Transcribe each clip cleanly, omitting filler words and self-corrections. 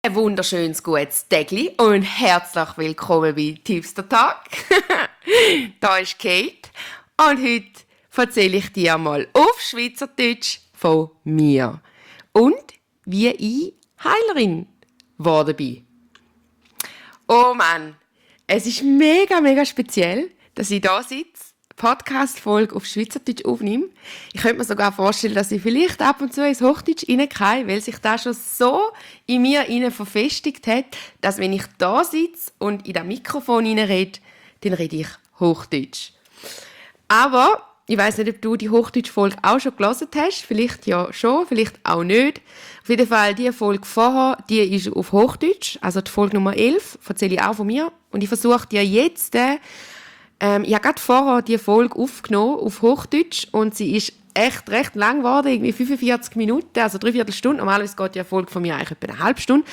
Ein wunderschönes gutes Tägli und herzlich willkommen bei Tipps der Tag. Da ist Kate und heute erzähle ich dir mal auf Schweizerdeutsch von mir und wie ich Heilerin geworden bin. Oh Mann, es ist mega speziell, dass ich da sitze, Podcast-Folge auf Schweizerdeutsch aufnehme. Ich könnte mir sogar vorstellen, dass ich vielleicht ab und zu ins Hochdeutsch reingehe, weil sich das schon so in mir verfestigt hat, dass wenn ich da sitze und in das Mikrofon rede, dann rede ich Hochdeutsch. Aber ich weiss nicht, ob du die Hochdeutsch-Folge auch schon gelesen hast. Vielleicht ja schon, vielleicht auch nicht. Auf jeden Fall, die Folge vorher, die ist auf Hochdeutsch, also die Folge Nummer 11, erzähle ich auch von mir. Und ich versuche dir jetzt ich habe gerade vorher die Folge aufgenommen auf Hochdeutsch und sie ist echt recht lang geworden, irgendwie 45 Minuten, also 3/4 Stunde. Normalerweise geht die Folge von mir eigentlich etwa eine halbe Stunde.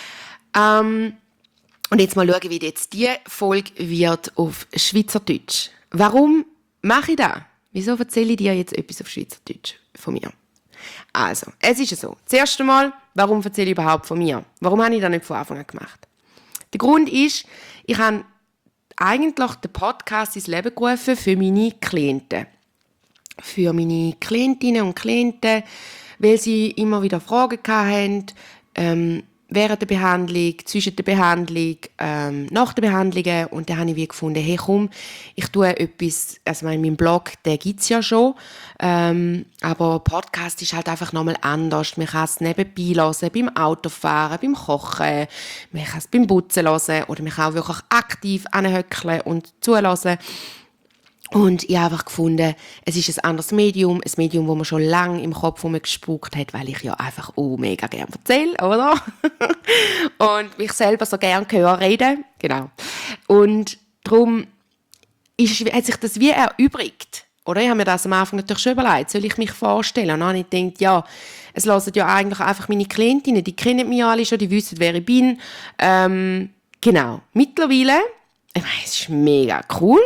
Und jetzt mal schauen, wie jetzt die Folge wird auf Schweizerdeutsch. Warum mache ich das? Wieso erzähle ich dir jetzt etwas auf Schweizerdeutsch von mir? Also, es ist so. Zuerst einmal, warum erzähle ich überhaupt von mir? Warum habe ich das nicht von Anfang an gemacht? Der Grund ist, ich habe eigentlich den Podcast ins Leben gerufen für meine Klienten. Für meine Klientinnen und Klienten, weil sie immer wieder Fragen hatten, während der Behandlung, zwischen der Behandlung, nach der Behandlung. Und dann habe ich wie gefunden, hey komm, ich tue etwas, also in meinem Blog, den gibt es ja schon, aber Podcast ist halt einfach nochmal anders. Man kann es nebenbei hören, beim Autofahren, beim Kochen, man kann es beim Putzen hören oder man kann auch wirklich aktiv anhöckeln und zuhören. Und ich habe einfach gefunden, es ist ein anderes Medium, ein Medium, das man schon lange im Kopf gespuckt hat, weil ich ja einfach mega gerne erzähle, oder? Und mich selber so gerne hören reden. Genau. Und darum hat sich das wie erübrigt. Oder? Ich habe mir das am Anfang natürlich schon überlegt, soll ich mich vorstellen? Und dann habe ich gedacht, ja, es hören ja eigentlich einfach meine Klientinnen, die kennen mich alle schon, die wissen, wer ich bin. Genau. Mittlerweile, ich meine, es ist mega cool.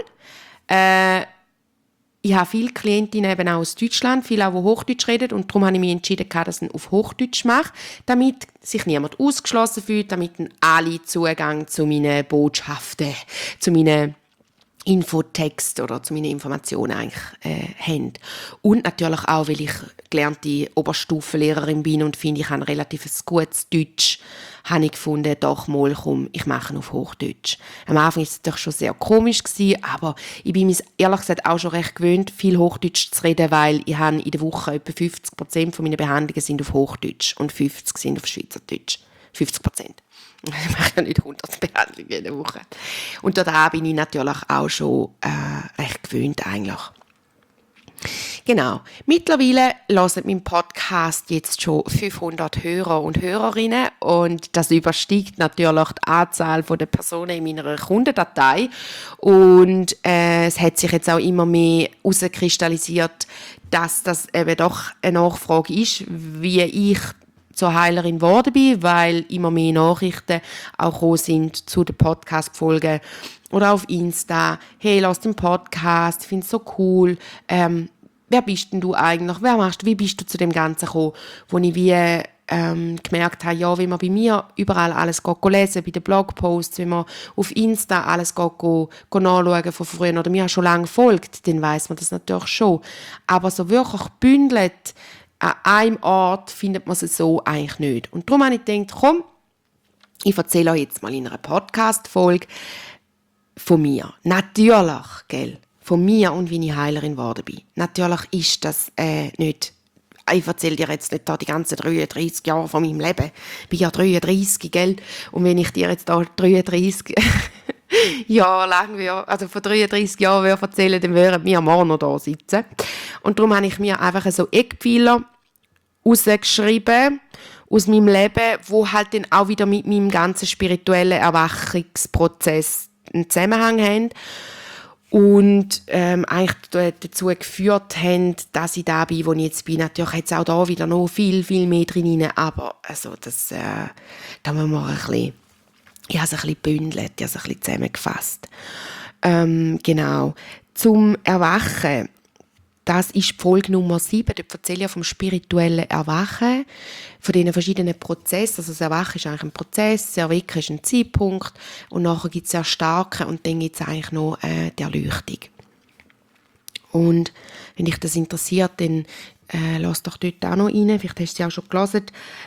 Ich habe viele Klientinnen eben auch aus Deutschland, viele auch, die Hochdeutsch reden, und darum habe ich mich entschieden, dass ich es auf Hochdeutsch mache, damit sich niemand ausgeschlossen fühlt, damit alle Zugang zu meinen Botschaften, zu meinen Infotext oder zu meinen Informationen eigentlich haben. Und natürlich auch, weil ich gelernte Oberstufenlehrerin bin und finde, ich habe ein relativ gutes Deutsch, habe ich gefunden, doch mal, komm, ich mache auf Hochdeutsch. Am Anfang war es natürlich schon sehr komisch, aber ich bin mir ehrlich gesagt auch schon recht gewöhnt, viel Hochdeutsch zu reden, weil ich habe in der Woche etwa 50% von meinen Behandlungen sind auf Hochdeutsch und 50% sind auf Schweizerdeutsch. 50%. Ich mache ja nicht 100 Behandlungen in der Woche. Und da bin ich natürlich auch schon recht gewöhnt eigentlich. Genau. Mittlerweile hören meinen Podcast jetzt schon 500 Hörer und Hörerinnen und das übersteigt natürlich die Anzahl der Personen in meiner Kundendatei. Und es hat sich jetzt auch immer mehr herauskristallisiert, dass das eben doch eine Nachfrage ist, wie ich zur Heilerin geworden bin, weil immer mehr Nachrichten auch gekommen sind zu den Podcast-Folgen oder auf Insta. Hey, lass den Podcast, ich finde es so cool. Wer bist denn du eigentlich? Wie bist du zu dem Ganzen gekommen? Wo ich wie gemerkt habe, ja, wenn man bei mir überall alles lesen, bei den Blogposts, wenn man auf Insta alles nachschauen von früher oder mir schon lange folgt, dann weiss man das natürlich schon. Aber so wirklich bündelt an einem Ort findet man es so eigentlich nicht. Und darum habe ich gedacht, komm, ich erzähle euch jetzt mal in einer Podcast-Folge von mir. Natürlich, gell, von mir und wie ich Heilerin geworden bin. Natürlich ist das nicht, ich erzähle dir jetzt nicht da die ganzen 33 Jahre von meinem Leben. Ich bin ja 33, gell, und wenn ich dir jetzt da 33 Jahre lang, also von 33 Jahren erzählen, dann würden wir morgen noch da sitzen. Und darum habe ich mir einfach so Eckpfeiler rausgeschrieben aus meinem Leben, wo halt dann auch wieder mit meinem ganzen spirituellen Erwachungsprozess einen Zusammenhang haben und eigentlich dazu geführt haben, dass ich da bin, wo ich jetzt bin. Natürlich hat es auch da wieder noch viel mehr drin, aber also das, da müssen wir ein bisschen, ich habe es ein bisschen gebündelt, ich habe es ein bisschen zusammengefasst. Genau. Zum Erwachen, das ist die Folge Nummer 7. Dort erzähle ich ja vom spirituellen Erwachen, von diesen verschiedenen Prozessen. Also das Erwachen ist eigentlich ein Prozess, das Erwecken ist ein Zeitpunkt und nachher gibt es Erstarken und dann gibt es eigentlich noch die Erleuchtung. Und wenn dich das interessiert, dann lass doch dort auch noch rein. Vielleicht hast du sie auch schon gelesen.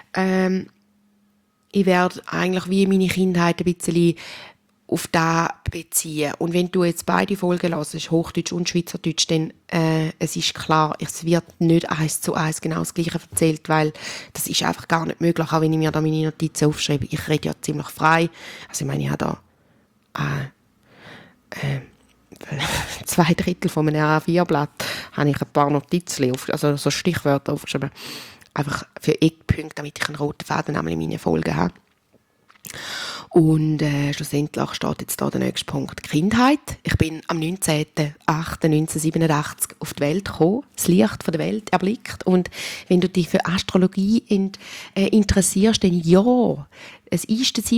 Ich werde eigentlich wie meine Kindheit ein bisschen auf das beziehen. Und wenn du jetzt beide Folgen hörst, Hochdeutsch und Schweizerdeutsch, dann es ist klar, es wird nicht 1:1 genau das Gleiche erzählt, weil das ist einfach gar nicht möglich, auch wenn ich mir da meine Notizen aufschreibe. Ich rede ja ziemlich frei. Also ich meine, ich habe da 2/3 von einem A4-Blatt habe ich ein paar Notizen, also so Stichwörter aufgeschrieben. Einfach für Eckpunkte, damit ich einen roten Faden in meinen Folgen habe. Und schlussendlich steht jetzt da der nächste Punkt, Kindheit. Ich bin am 19.08.1987 auf die Welt gekommen, das Licht von der Welt erblickt. Und wenn du dich für Astrologie interessierst, dann ja, es ist der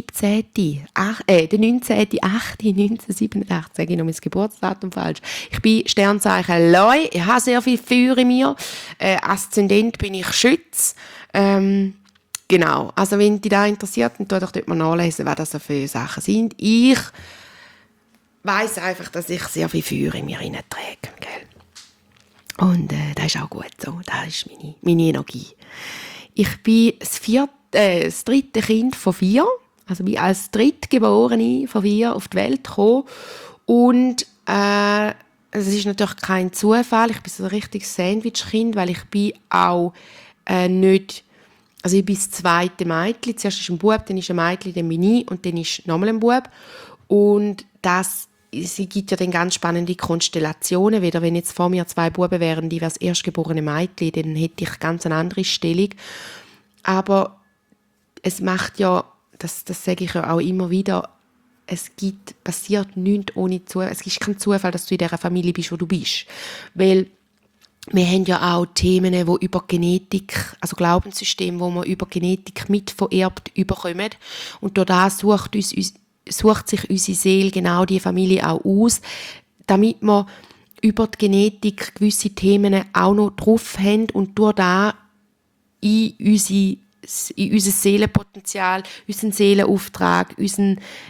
19.08.1987, sage ich noch mein Geburtsdatum falsch. Ich bin Sternzeichen Leu, ich habe sehr viel Feuer in mir, Aszendent bin ich Schütz, genau, also wenn dich das interessiert, dann tu doch dort mal nachlesen, was das so für Sachen sind. Ich weiss einfach, dass ich sehr viel Feuer in mir trage, gell? Und das ist auch gut so, das ist meine Energie. Ich bin das dritte Kind von 4, also bin als Drittgeborene von 4 auf die Welt gekommen. Und es ist natürlich kein Zufall, ich bin so ein richtiges Sandwich-Kind, weil ich bin auch nicht. Also ich bin das zweite Mädchen. Zuerst ist ein Bub, dann ist ein Mädchen, dann bin ich und dann ist nochmal ein Bub. Und es gibt ja dann ganz spannende Konstellationen. Weder wenn jetzt vor mir 2 Buben wären, die wäre das erstgeborene Mädchen, dann hätte ich ganz eine andere Stellung. Aber es macht ja, das sage ich ja auch immer wieder, passiert nichts ohne Zufall. Es ist kein Zufall, dass du in dieser Familie bist, wo du bist. Weil wir haben ja auch Themen, die über Genetik, also Glaubenssysteme, wo wir über Genetik mitvererbt bekommen. Und durch das sucht sich unsere Seele genau die Familie auch aus, damit wir über die Genetik gewisse Themen auch noch drauf haben und durch das in unser Seelenpotenzial, unseren Seelenauftrag, unser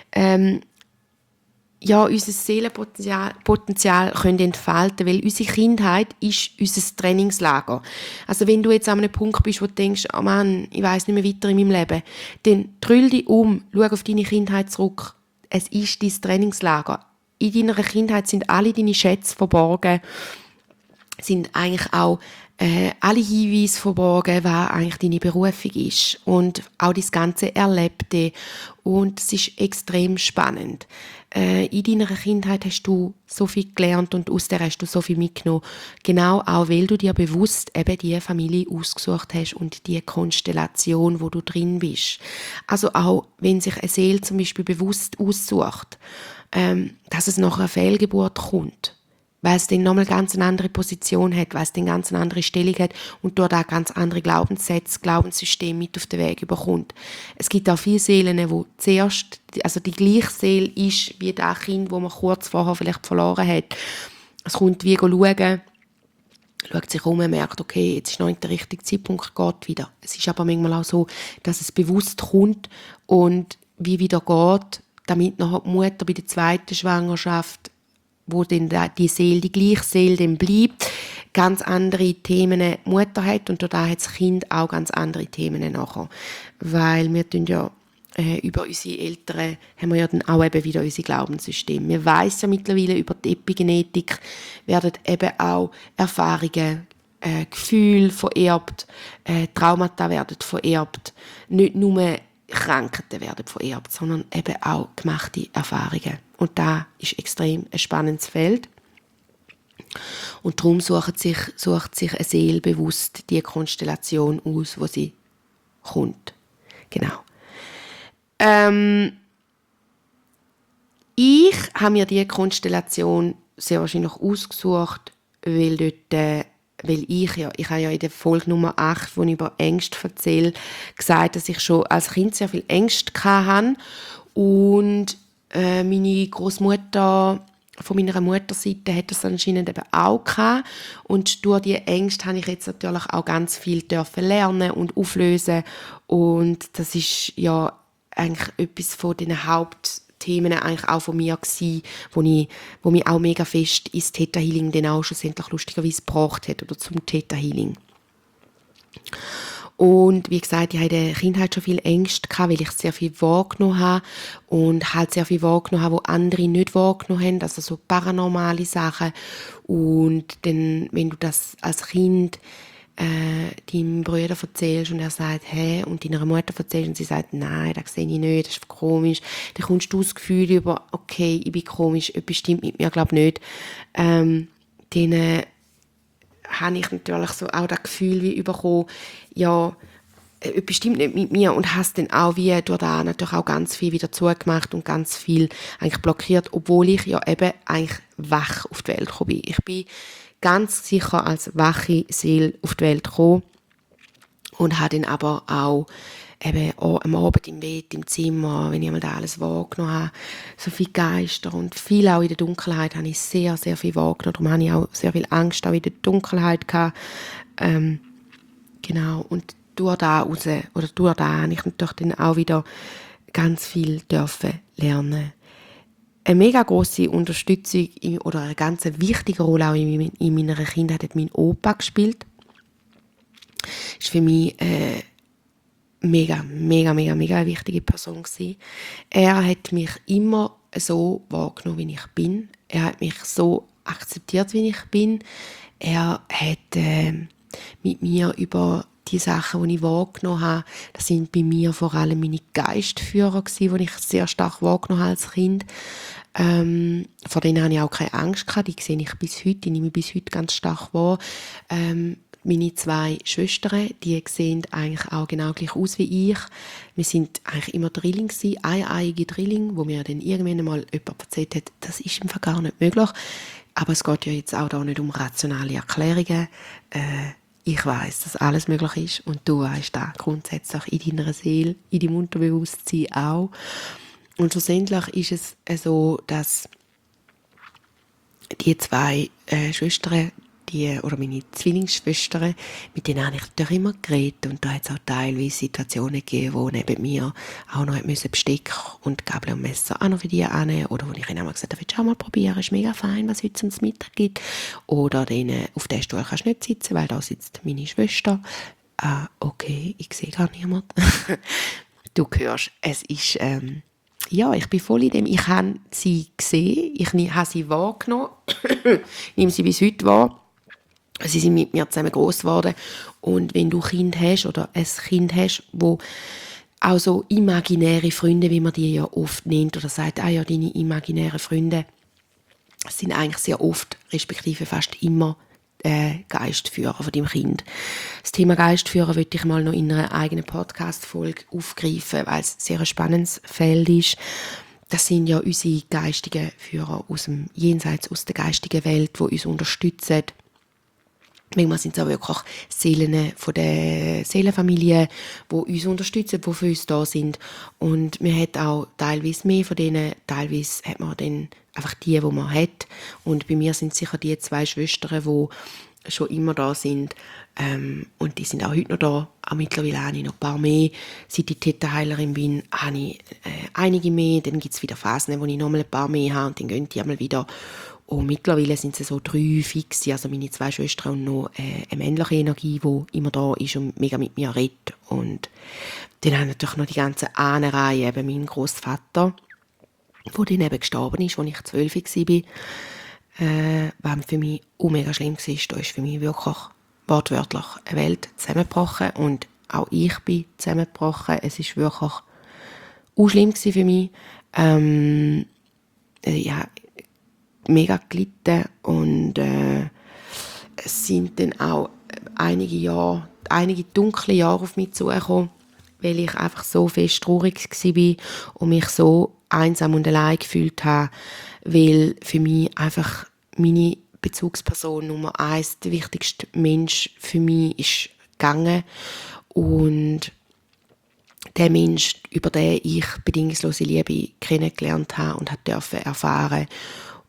Seelenpotenzial können entfalten, weil unsere Kindheit ist unser Trainingslager. Also wenn du jetzt an einem Punkt bist, wo du denkst, oh Mann, ich weiss nicht mehr weiter in meinem Leben, dann drüll dich um, schau auf deine Kindheit zurück. Es ist dein Trainingslager. In deiner Kindheit sind alle deine Schätze verborgen, sind eigentlich auch alle Hinweise verborgen, was eigentlich deine Berufung ist und auch das ganze Erlebte. Und es ist extrem spannend. In deiner Kindheit hast du so viel gelernt und aus der hast du so viel mitgenommen. Genau auch, weil du dir bewusst eben die Familie ausgesucht hast und die Konstellation, wo du drin bist. Also auch, wenn sich eine Seele zum Beispiel bewusst aussucht, dass es nach einer Fehlgeburt kommt, weil es dann nochmal ganz eine andere Position hat, weil es dann ganz eine andere Stellung hat und dort auch ganz andere Glaubenssätze, Glaubenssysteme mit auf den Weg überkommt. Es gibt auch viele Seelen, wo zuerst, also die gleiche Seele ist wie das Kind, das man kurz vorher vielleicht verloren hat. Es kommt wie schauen, schaut sich um und merkt, okay, jetzt ist noch nicht der richtige Zeitpunkt, geht wieder. Es ist aber manchmal auch so, dass es bewusst kommt und wie wieder geht, damit nachher die Mutter bei der zweiten Schwangerschaft, wo dann die Seele, die gleiche Seele dann bleibt, ganz andere Themen die Mutter hat und da hat das Kind auch ganz andere Themen nachher. Weil wir tun ja über unsere Eltern haben wir ja dann auch eben wieder unsere Glaubenssysteme. Wir weiss ja mittlerweile über die Epigenetik werden eben auch Erfahrungen, Gefühle vererbt, Traumata werden vererbt, nicht nur Krankheiten werden vererbt, sondern eben auch gemachte Erfahrungen. Und da ist extrem ein spannendes Feld. Und darum sucht sich eine Seele bewusst die Konstellation aus, wo sie kommt. Genau. Ich habe mir diese Konstellation sehr wahrscheinlich ausgesucht, weil ich habe ja in der Folge Nummer 8, wo ich über Ängste erzähle, gesagt, dass ich schon als Kind sehr viel Ängste hatte. Und meine Großmutter von meiner Mutterseite hat das anscheinend eben auch gehabt. Und durch die Ängste habe ich jetzt natürlich auch ganz viel dürfen lernen und auflösen. Und das ist ja eigentlich etwas von den Hauptthemen eigentlich auch von mir gewesen, wo mich auch mega fest ins Theta Healing dann auch schlussendlich lustigerweise gebracht hat oder zum Theta Healing. Und wie gesagt, ich hatte in der Kindheit schon viel Ängste gehabt, weil ich sehr viel wahrgenommen habe und halt sehr viel wahrgenommen habe, wo andere nicht wahrgenommen haben, also so paranormale Sachen. Und dann, wenn du das als Kind deinem Bruder erzählst und er sagt, hä, und deiner Mutter erzählst und sie sagt, nein, das sehe ich nicht, das ist komisch, dann kommst du das Gefühl über, okay, ich bin komisch, etwas stimmt mit mir, glaube nicht. Dann habe ich natürlich so auch das Gefühl wie bekommen, ja, etwas stimmt nicht mit mir und hast dann auch wie durch das natürlich auch ganz viel wieder zugemacht und ganz viel eigentlich blockiert, obwohl ich ja eben eigentlich wach auf die Welt gekommen bin. Ich bin ganz sicher als wache Seele auf die Welt gekommen und habe dann aber auch eben auch am Abend im Bett, im Zimmer, wenn ich mal da alles wahrgenommen habe, so viele Geister und viel auch in der Dunkelheit habe ich sehr, sehr viel wahrgenommen. Darum habe ich auch sehr viel Angst auch in der Dunkelheit gehabt. Genau, und durch da raus, oder durch da habe ich natürlich dann auch wieder ganz viel dürfen lernen. Eine mega grosse Unterstützung oder eine ganz wichtige Rolle auch in meiner Kindheit hat mein Opa gespielt. Ist für mich mega eine wichtige Person gewesen. Er hat mich immer so wahrgenommen, wie ich bin. Er hat mich so akzeptiert, wie ich bin. Er hat mit mir über die Sachen, die ich wahrgenommen habe, das sind bei mir vor allem meine Geistführer gewesen, die ich sehr stark wahrgenommen habe als Kind. Vor denen habe ich auch keine Angst gehabt. Die sehe ich bis heute, die nehme ich bis heute ganz stark wahr. Meine 2 Schwestern, die sehen eigentlich auch genau gleich aus wie ich. Wir sind eigentlich immer Drilling gewesen, eineiige Drilling, wo mir dann irgendwann mal jemand erzählt hat, das ist im Fall gar nicht möglich. Aber es geht ja jetzt auch da nicht um rationale Erklärungen. Ich weiss, dass alles möglich ist und du weißt das grundsätzlich in deiner Seele, in deinem Unterbewusstsein auch. Und schlussendlich ist es so, dass die 2 Schwestern, oder meine Zwillingsschwestern, mit denen habe ich natürlich immer geredet und da hat es auch teilweise Situationen gegeben, wo neben mir auch noch Besteck und Gabel und Messer auch noch für die annehmen oder wo ich ihnen einmal gesagt habe, willst du auch mal probieren, ist mega fein, was heute zum Mittag gibt. Oder denen, auf dem Stuhl kannst du nicht sitzen, weil da sitzt meine Schwester. Okay, ich sehe gar niemanden. Du hörst, es ist, ja, ich bin voll in dem, ich habe sie gesehen, ich habe sie wahrgenommen, nehme sie bis heute wahr. Sie sind mit mir zusammen gross geworden. Und wenn du Kind hast oder ein Kind hast, wo auch so imaginäre Freunde, wie man die ja oft nennt, oder sagt, ja, deine imaginären Freunde, sind eigentlich sehr oft, respektive fast immer, Geistführer von deinem Kind. Das Thema Geistführer würde ich mal noch in einer eigenen Podcast-Folge aufgreifen, weil es sehr ein spannendes Feld ist. Das sind ja unsere geistigen Führer aus dem Jenseits, aus der geistigen Welt, die uns unterstützen. Manchmal sind es auch wirklich Seelen von der Seelenfamilie, die uns unterstützen, die für uns da sind. Und man hat auch teilweise mehr von denen, teilweise hat man dann einfach die man hat. Und bei mir sind es sicher die 2 Schwestern, die schon immer da sind. Und die sind auch heute noch da. Auch mittlerweile habe ich noch ein paar mehr. Seit ich Theta-Heilerin bin, habe ich einige mehr. Dann gibt es wieder Phasen, wo ich noch mal ein paar mehr habe und dann gehen die einmal wieder. Und mittlerweile sind es so 3 fixe, also meine 2 Schwestern und noch eine männliche Energie, die immer da ist und mega mit mir redet. Und dann haben natürlich noch die ganze Ahnenreihe, eben mein Großvater, der dann eben gestorben ist, als ich 12 war. Was für mich auch mega schlimm war, da ist für mich wirklich wortwörtlich eine Welt zusammengebrochen und auch ich bin zusammengebrochen. Es war wirklich auch schlimm für mich. Ja, mega gelitten und es sind dann auch einige dunkle Jahre auf mich zugekommen, weil ich einfach so fest traurig war und mich so einsam und allein gefühlt habe, weil für mich einfach meine Bezugsperson Nummer 1, der wichtigste Mensch für mich, ist gegangen und der Mensch, über den ich bedingungslose Liebe kennengelernt habe und durfte erfahren.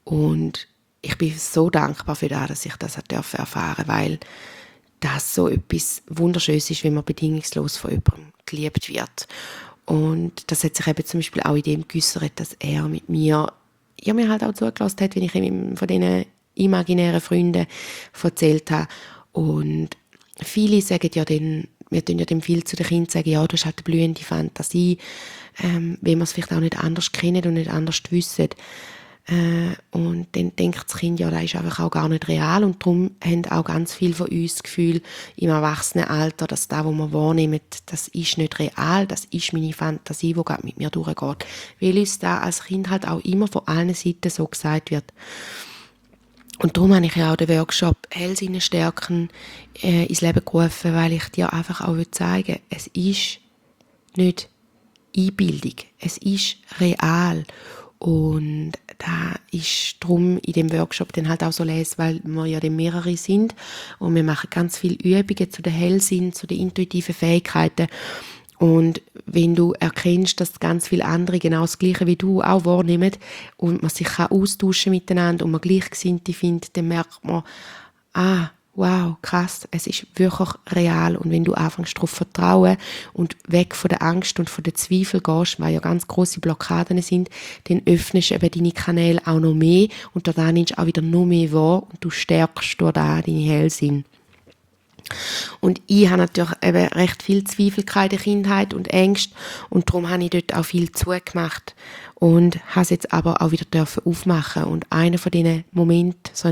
Und ich bin so dankbar für das, dass ich das erfahren durfte, weil das so etwas Wunderschönes ist, wenn man bedingungslos von jemandem geliebt wird. Und das hat sich eben zum Beispiel auch in dem geäussert, dass er mit mir, ja, mir halt auch zugelassen hat, wenn ich ihm von diesen imaginären Freunden erzählt habe. Und viele sagen ja dann, wir tun ja dann viel zu den Kindern sagen, ja, du hast halt eine blühende Fantasie, wenn wir es vielleicht auch nicht anders kennen und nicht anders wissen. Und dann denkt das Kind, ja, das ist einfach auch gar nicht real. Und darum haben auch ganz viele von uns das Gefühl, im Erwachsenenalter, dass das, was wir wahrnehmen, das ist nicht real, das ist meine Fantasie, die gerade mit mir durchgeht. Weil uns da als Kind halt auch immer von allen Seiten so gesagt wird. Und darum habe ich ja auch den Workshop Hellsinne stärken ins Leben gerufen, weil ich dir einfach auch zeigen will, es ist nicht Einbildung, es ist real. Und da ist darum in dem Workshop dann halt auch so lesen, weil wir ja dann mehrere sind und wir machen ganz viele Übungen zu den Hellsinn, zu den intuitiven Fähigkeiten. Und wenn du erkennst, dass ganz viele andere genau das Gleiche wie du auch wahrnehmen und man sich austauschen miteinander und man Gleichgesinnte findet, dann merkt man, wow, krass, es ist wirklich real. Und wenn du anfängst darauf zu vertrauen und weg von der Angst und von den Zweifeln gehst, weil ja ganz grosse Blockaden sind, dann öffnest du eben deine Kanäle auch noch mehr und da nimmst du auch wieder noch mehr wahr und du stärkst durch da deine Hellsinn. Und ich habe natürlich eben recht viel Zweifel in der Kindheit und Ängste und darum habe ich dort auch viel zugemacht und habe es jetzt aber auch wieder aufmachen. Und einer von diesen Momenten, so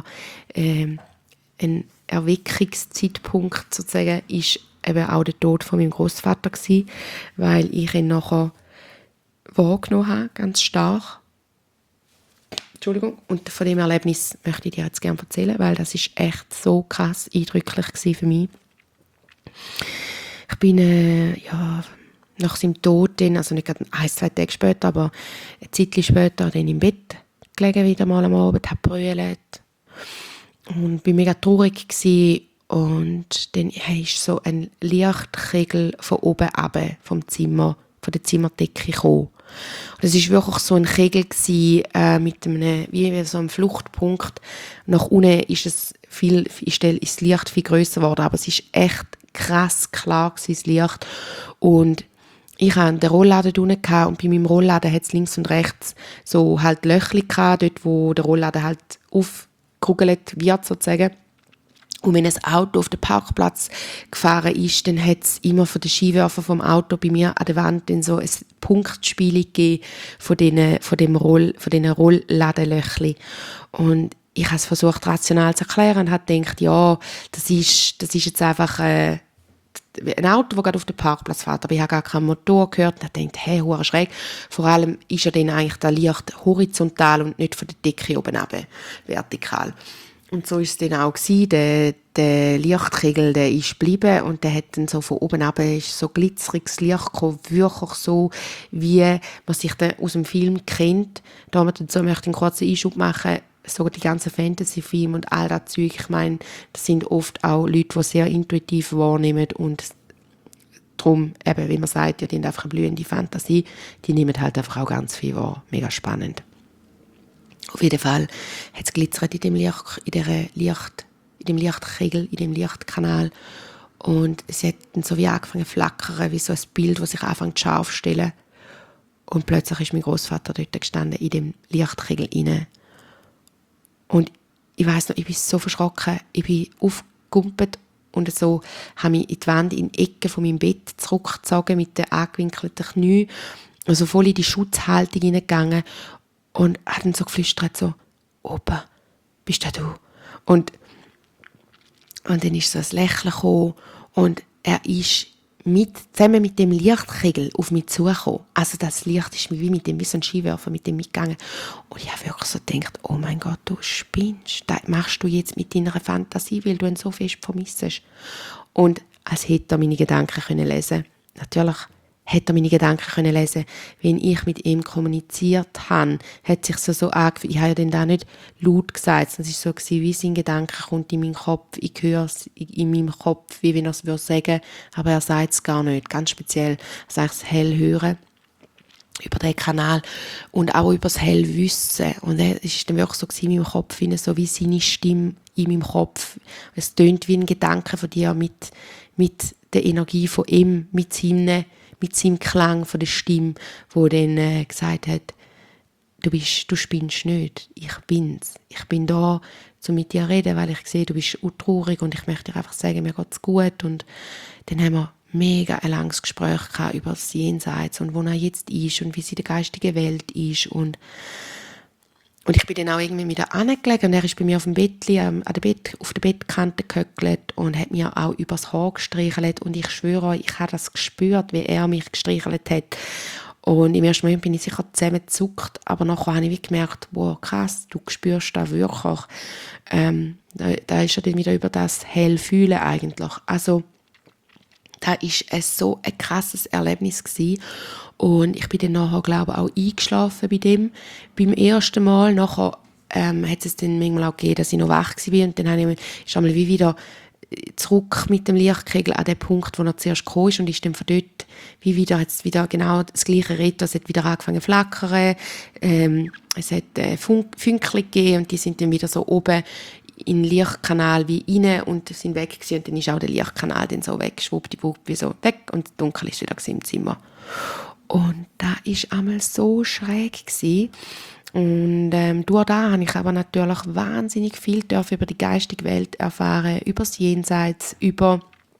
ein Erweckungszeitpunkt sozusagen, ist eben auch der Tod von meinem Großvater gewesen, weil ich ihn nachher wahrgenommen habe, ganz stark. Entschuldigung. Und von dem Erlebnis möchte ich dir jetzt gerne erzählen, weil das ist echt so krass eindrücklich gewesen für mich. Ich bin nach seinem Tod, dann, also nicht gerade 1-2 Tage später, aber eine Zeit später dann im Bett gelegen, wieder mal am Abend, habe gebrüllt und bin mega traurig gewesen. Und dann ist so ein Lichtkegel von oben runter, von der Zimmerdecke gekommen. Und es war wirklich so ein Kegel mit einem, wie so einem Fluchtpunkt. Nach unten ist das Licht viel grösser geworden, aber es ist echt krass klar gewesen, das Licht. Und ich hatte den Rollladen unten und bei meinem Rollladen hat es links und rechts so halt Löchli gehabt, dort wo der Rollladen halt aufgerugelt wird sozusagen. Und wenn ein Auto auf den Parkplatz gefahren ist, dann hat es immer von den Scheinwerfern vom Auto bei mir an der Wand dann so ein Punktspiel gegeben von diesen Rollladenlöchli. Und ich habe es versucht rational zu erklären und habe gedacht, ja, das ist jetzt einfach ein Auto, das gerade auf den Parkplatz fährt. Aber ich habe gar keinen Motor gehört und habe gedacht, hey, hure schräg. Vor allem ist ja dann eigentlich das Licht horizontal und nicht von der Decke oben runter, vertikal. Und so war es dann auch gewesen. Der Lichtkegel, der ist geblieben und der hat dann so von oben runter so glitzeriges Licht gekommen, wirklich so, wie man sich dann aus dem Film kennt. Da möchte ich einen kurzen Einschub machen, so die ganzen Fantasy-Filme und all das Zeug. Ich meine, das sind oft auch Leute, die sehr intuitiv wahrnehmen und darum, eben, wie man sagt, ja, die haben einfach eine blühende Fantasie, die nehmen halt einfach auch ganz viel wahr. Mega spannend. Auf jeden Fall hat es glitzert in dem Lichtkegel, in dem Lichtkanal. Und es hat dann so wie angefangen zu flackern, wie so ein Bild, das sich anfängt scharf zu stellen. Und plötzlich ist mein Großvater dort gestanden, in dem Lichtkegel rein. Und ich weiss noch, ich bin so verschrocken, ich bin aufgegumpelt und so habe mich in die Wand, in die Ecke von meinem Bett zurückgezogen mit den angewinkelten Knien, also voll in die Schutzhaltung hineingegangen. Und hat dann so geflüstert, so, Opa, bist das du? Und dann ist so ein Lächeln gekommen und er ist zusammen mit dem Lichtkegel auf mich zugekommen. Also das Licht ist wie so ein Skiwerfer mit dem mitgegangen. Und ich habe wirklich so gedacht, oh mein Gott, du spinnst. Das machst du jetzt mit deiner Fantasie, weil du ihn so fest vermisst. Und als hätte er meine Gedanken lesen können. Natürlich hätte er meine Gedanken können lesen. Wenn ich mit ihm kommuniziert habe, hat sich so angefühlt. Ich habe ja dann da nicht laut gesagt. Es war so gewesen, wie sein Gedanke kommt in meinen Kopf. Ich höre es in meinem Kopf, wie wenn er es sagen würde, aber er sagt es gar nicht. Ganz speziell, er sagt es hell hören. über den Kanal und auch über das Hellwissen. Und es war dann wirklich so in meinem Kopf, so wie seine Stimme in meinem Kopf. Es tönt wie ein Gedanke von dir mit der Energie von ihm, mit seinem Klang von der Stimme, wo dann gesagt hat, du spinnst nicht, ich bin's. Ich bin da, um mit dir zu reden, weil ich sehe, du bist traurig und ich möchte dir einfach sagen, mir geht's gut. Und dann haben wir mega ein langes Gespräch über das Jenseits und wo er jetzt ist und wie es in der geistigen Welt ist. Und ich bin dann auch irgendwie wieder angelegt und er ist bei mir auf dem Bettchen, auf der Bettkante gehöckelt und hat mir auch übers Haar gestreichelt. Und ich schwöre euch, ich habe das gespürt, wie er mich gestreichelt hat. Und im ersten Moment bin ich sicher zusammengezuckt, aber nachher habe ich gemerkt, wow, krass, du spürst das wirklich. Da ist er dann wieder über das Hellfühlen eigentlich. Also, das war so ein krasses Erlebnis gewesen. Und ich bin dann nachher, glaube ich, auch eingeschlafen bei dem. Beim ersten Mal. Nachher hat es dann manchmal auch gegeben, dass ich noch wach war. Und dann ist einmal wie wieder zurück mit dem Lichtkegel an den Punkt, wo er zuerst gekommen ist. Und ist dann von dort wie wieder, hat es wieder genau das gleiche Retro. Es hat wieder angefangen zu flackern. Es hat Fünkchen gegeben und die sind dann wieder so oben in den Lichtkanal wie rein und sind weg gewesen. Und dann ist auch der Lichtkanal dann so weg, schwuppdiwupp, wie so weg und dunkel ist wieder im Zimmer. Und da ist einmal so schräg gewesen. Und durch das habe ich aber natürlich wahnsinnig viel über die geistige Welt erfahren, über das Jenseits, über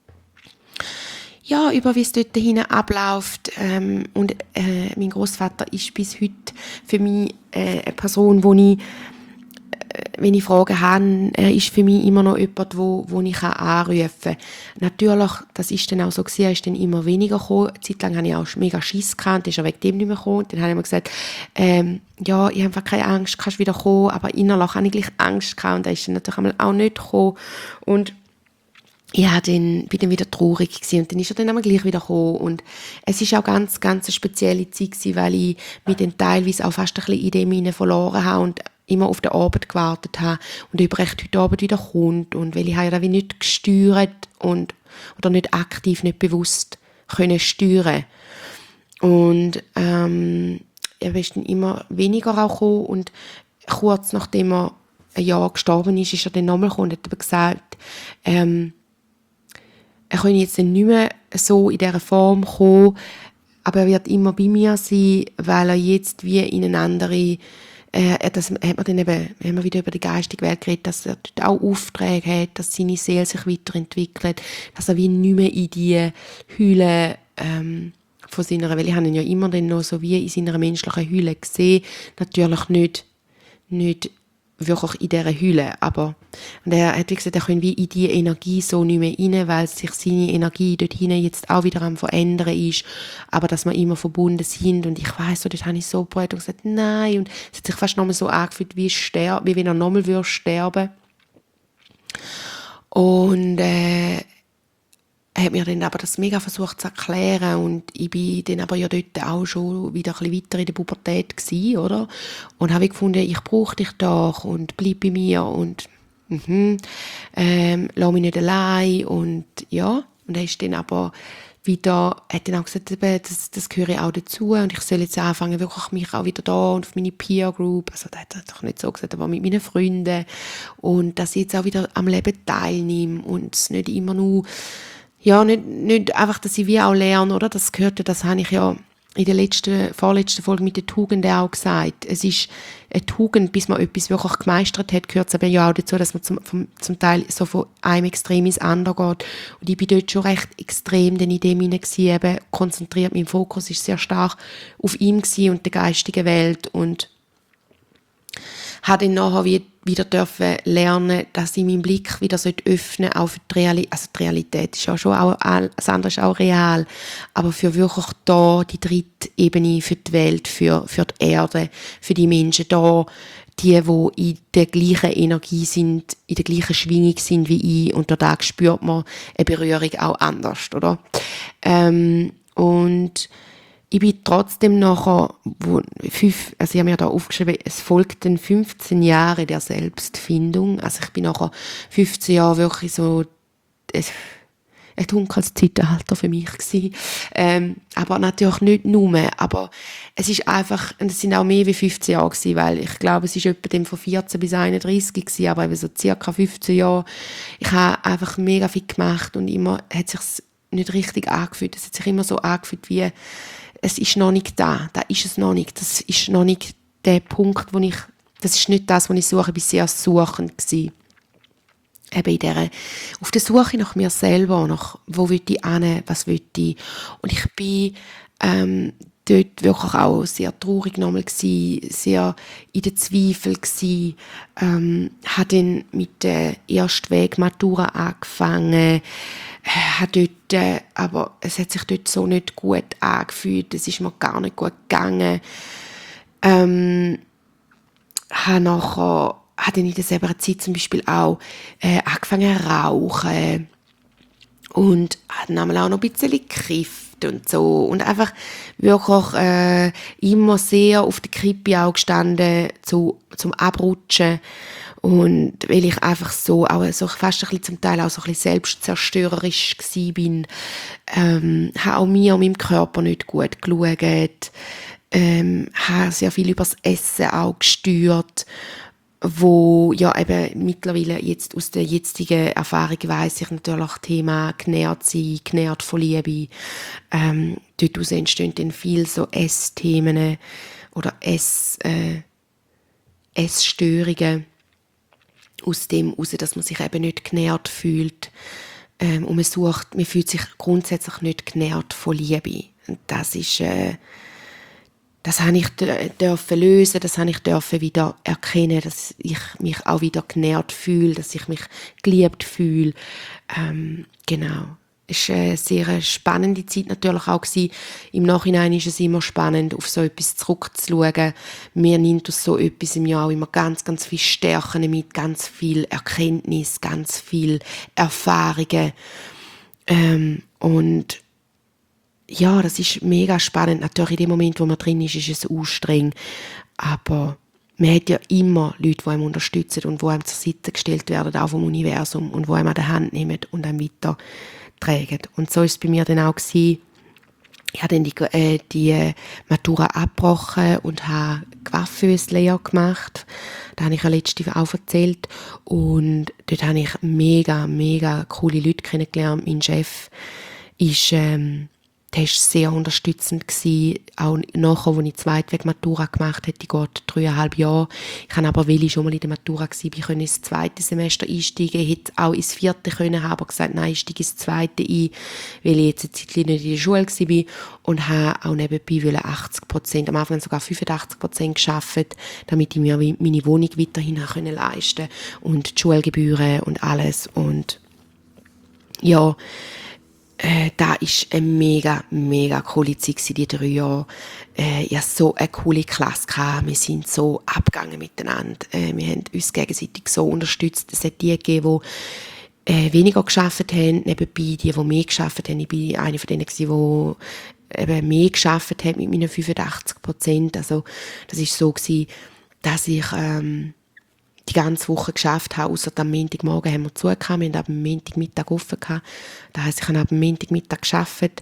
wie es dort hinten abläuft. Und mein Großvater ist bis heute für mich eine Person, wenn ich Fragen habe, er ist für mich immer noch jemand, wo ich anrufen kann. Natürlich, das ist dann auch so gewesen, er ist dann immer weniger gekommen. Eine Zeit lang hatte ich auch mega Schiss gehabt, dann ist er wegen dem nicht mehr gekommen. Dann habe ich mir gesagt, ich habe einfach keine Angst, kannst wieder kommen. Aber innerlich habe ich gleich Angst gehabt und er ist dann natürlich einmal auch nicht gekommen. Und ja, bin dann wieder traurig gewesen und dann ist er dann einmal gleich wieder gekommen und es ist auch ganz, ganz eine spezielle Zeit gewesen, weil ich mich dann teilweise auch fast ein bisschen in dem hinein verloren habe und immer auf den Abend gewartet habe und ob er echt heute Abend wieder kommt und weil ich habe ja wie nicht gesteuert oder nicht aktiv, nicht bewusst können steuern und er ist dann immer weniger auch gekommen und kurz nachdem er ein Jahr gestorben ist er dann nochmal gekommen und hat aber gesagt, er kann jetzt nicht mehr so in dieser Form kommen, aber er wird immer bei mir sein, weil er jetzt wie in eine andere, das hat man dann eben, wenn wir wieder über die geistige Welt geredet, dass er dort auch Aufträge hat, dass seine Seele sich weiterentwickelt, dass er wie nicht mehr in die Hülle von seiner, weil ich habe ihn ja immer dann noch so wie in seiner menschlichen Hülle gesehen, natürlich nicht wirklich in dieser Hülle, aber und er hat wie gesagt, er kann wie in diese Energie so nicht mehr rein, weil sich seine Energie dort hinein jetzt auch wieder am Verändern ist, aber dass wir immer verbunden sind und ich weiss, so, dort habe ich so gebrüllt und gesagt, nein, und es hat sich fast nochmal so angefühlt, wie wenn er nochmal sterben würde. Und er hat mir dann aber das mega versucht zu erklären und ich bin dann aber ja dort auch schon wieder ein bisschen weiter in der Pubertät gewesen, oder? Und habe gefunden, ich brauche dich doch und bleib bei mir und lass mich nicht allein und ja. Und er ist dann aber wieder, hat dann auch gesagt, das gehöre auch dazu und ich soll jetzt anfangen, wirklich mich auch wieder da und auf meine Peer Group, also das hat er doch nicht so gesagt, aber mit meinen Freunden und dass ich jetzt auch wieder am Leben teilnehme und es nicht immer nur nicht einfach, dass ich wie auch lerne, oder? Das habe ich ja in der vorletzten Folge mit der Tugend auch gesagt. Es ist eine Tugend, bis man etwas wirklich gemeistert hat, gehört es aber ja auch dazu, dass man zum Teil so von einem Extrem ins andere geht. Und ich bin dort schon recht extrem dann in dem hinein gewesen, eben konzentriert. Mein Fokus ist sehr stark auf ihm gewesen und der geistigen Welt und habe dann nachher wieder dürfen lernen, dass ich meinen Blick wieder öffnen sollte, auch für die Realität. Also die Realität ist ja schon auch, das andere ist auch real, aber für wirklich da die dritte Ebene, für die Welt, für die Erde, für die Menschen da, die in der gleichen Energie sind, in der gleichen Schwingung sind wie ich und da spürt man eine Berührung auch anders, oder? Und ich bin trotzdem nachher, ich habe mir da aufgeschrieben, es folgten 15 Jahre der Selbstfindung. Also ich bin nachher 15 Jahre wirklich so, ein dunkles Zeitalter für mich gewesen. Aber natürlich nicht nur, aber es ist einfach, und es sind auch mehr wie 15 Jahre gewesen, weil ich glaube, es ist etwa dem von 14 bis 31 gewesen, aber eben so circa 15 Jahre. Ich habe einfach mega viel gemacht und immer hat sich's nicht richtig angefühlt. Es hat sich immer so angefühlt wie, es ist noch nicht da ist es noch nicht. Das ist noch nicht der Punkt, das ist nicht das, was ich suche. Ich war sehr suchend gewesen. Eben auf der Suche nach mir selber, nach wo will ich hin, was will ich. Und ich bin dort wirklich auch sehr traurig nochmal gewesen, sehr in den Zweifeln gewesen. Habe dann mit der ersten Wegmatura angefangen, habe dort, aber es hat sich dort so nicht gut angefühlt, es ist mir gar nicht gut gegangen. Habe dann in derselben Zeit zum Beispiel auch angefangen zu rauchen und habe dann auch noch ein bisschen gekifft und so und einfach wirklich immer sehr auf der Kippe auch gestanden zum Abrutschen und weil ich einfach so auch so fast ein bisschen zum Teil auch so ein bisschen selbstzerstörerisch gsi bin, habe auch mir und meinem Körper nicht gut geschaut, habe sehr viel über das Essen auch gesteuert, wo ja eben mittlerweile jetzt aus der jetzigen Erfahrung weiss ich natürlich Thema genährt sein, genährt von Liebe. Daraus entstehen dann viel so Essthemen oder Essstörungen aus dem heraus, dass man sich eben nicht genährt fühlt. Und man fühlt sich grundsätzlich nicht genährt von Liebe. Und das habe ich dürfen lösen, das habe ich dürfen wieder erkennen, dass ich mich auch wieder genährt fühle, dass ich mich geliebt fühle. Genau. Es war eine sehr spannende Zeit natürlich auch gewesen. Im Nachhinein ist es immer spannend, auf so etwas zurückzuschauen. Mir nimmt aus so etwas im Jahr auch immer ganz, ganz viel Stärken mit, ganz viel Erkenntnis, ganz viel Erfahrungen. Und ja, das ist mega spannend. Natürlich in dem Moment, wo man drin ist es anstrengend. Aber man hat ja immer Leute, die einem unterstützen und die einem zur Seite gestellt werden, auch vom Universum, und die einem an der Hand nehmen und einem weitertragen. Und so war es bei mir dann auch gewesen. Ich habe dann die Matura abgebrochen und habe Coiffeuse-Lehre gemacht. Da habe ich ja letztes auch erzählt. Und dort habe ich mega, mega coole Leute kennengelernt. Mein Chef ist der war sehr unterstützend gewesen. Auch nachher, als ich die Zweitweg-Matura gemacht habe, die geht 3,5 Jahre. Ich habe aber, weil ich schon mal in der Matura war, konnte ins zweite Semester einsteigen. Ich hätte auch ins vierte können, habe aber gesagt, nein, ich steige ins zweite ein, weil ich jetzt eine Zeit nicht in der Schule war und habe auch nebenbei 80%, am Anfang sogar 85% gearbeitet, damit ich mir meine Wohnung weiterhin leisten konnte und die Schulgebühren und alles. Und ja, da war eine mega, mega coole Zeit, die 3 Jahre. Ich hatte so eine coole Klasse. Wir sind so abgegangen miteinander. Wir haben uns gegenseitig so unterstützt. Es hat die gegeben, die weniger gearbeitet haben, nebenbei die mehr gearbeitet haben. Ich war eine von denen, die eben mehr gearbeitet hat mit meinen 85%. Also, das war so, dass ich die ganze Woche geschafft habe, ausser am Montagmorgen haben wir zugehauen. Wir haben ab dem Montagmittag offen gehabt. Das heisst, ich habe ab dem Montagmittag gearbeitet.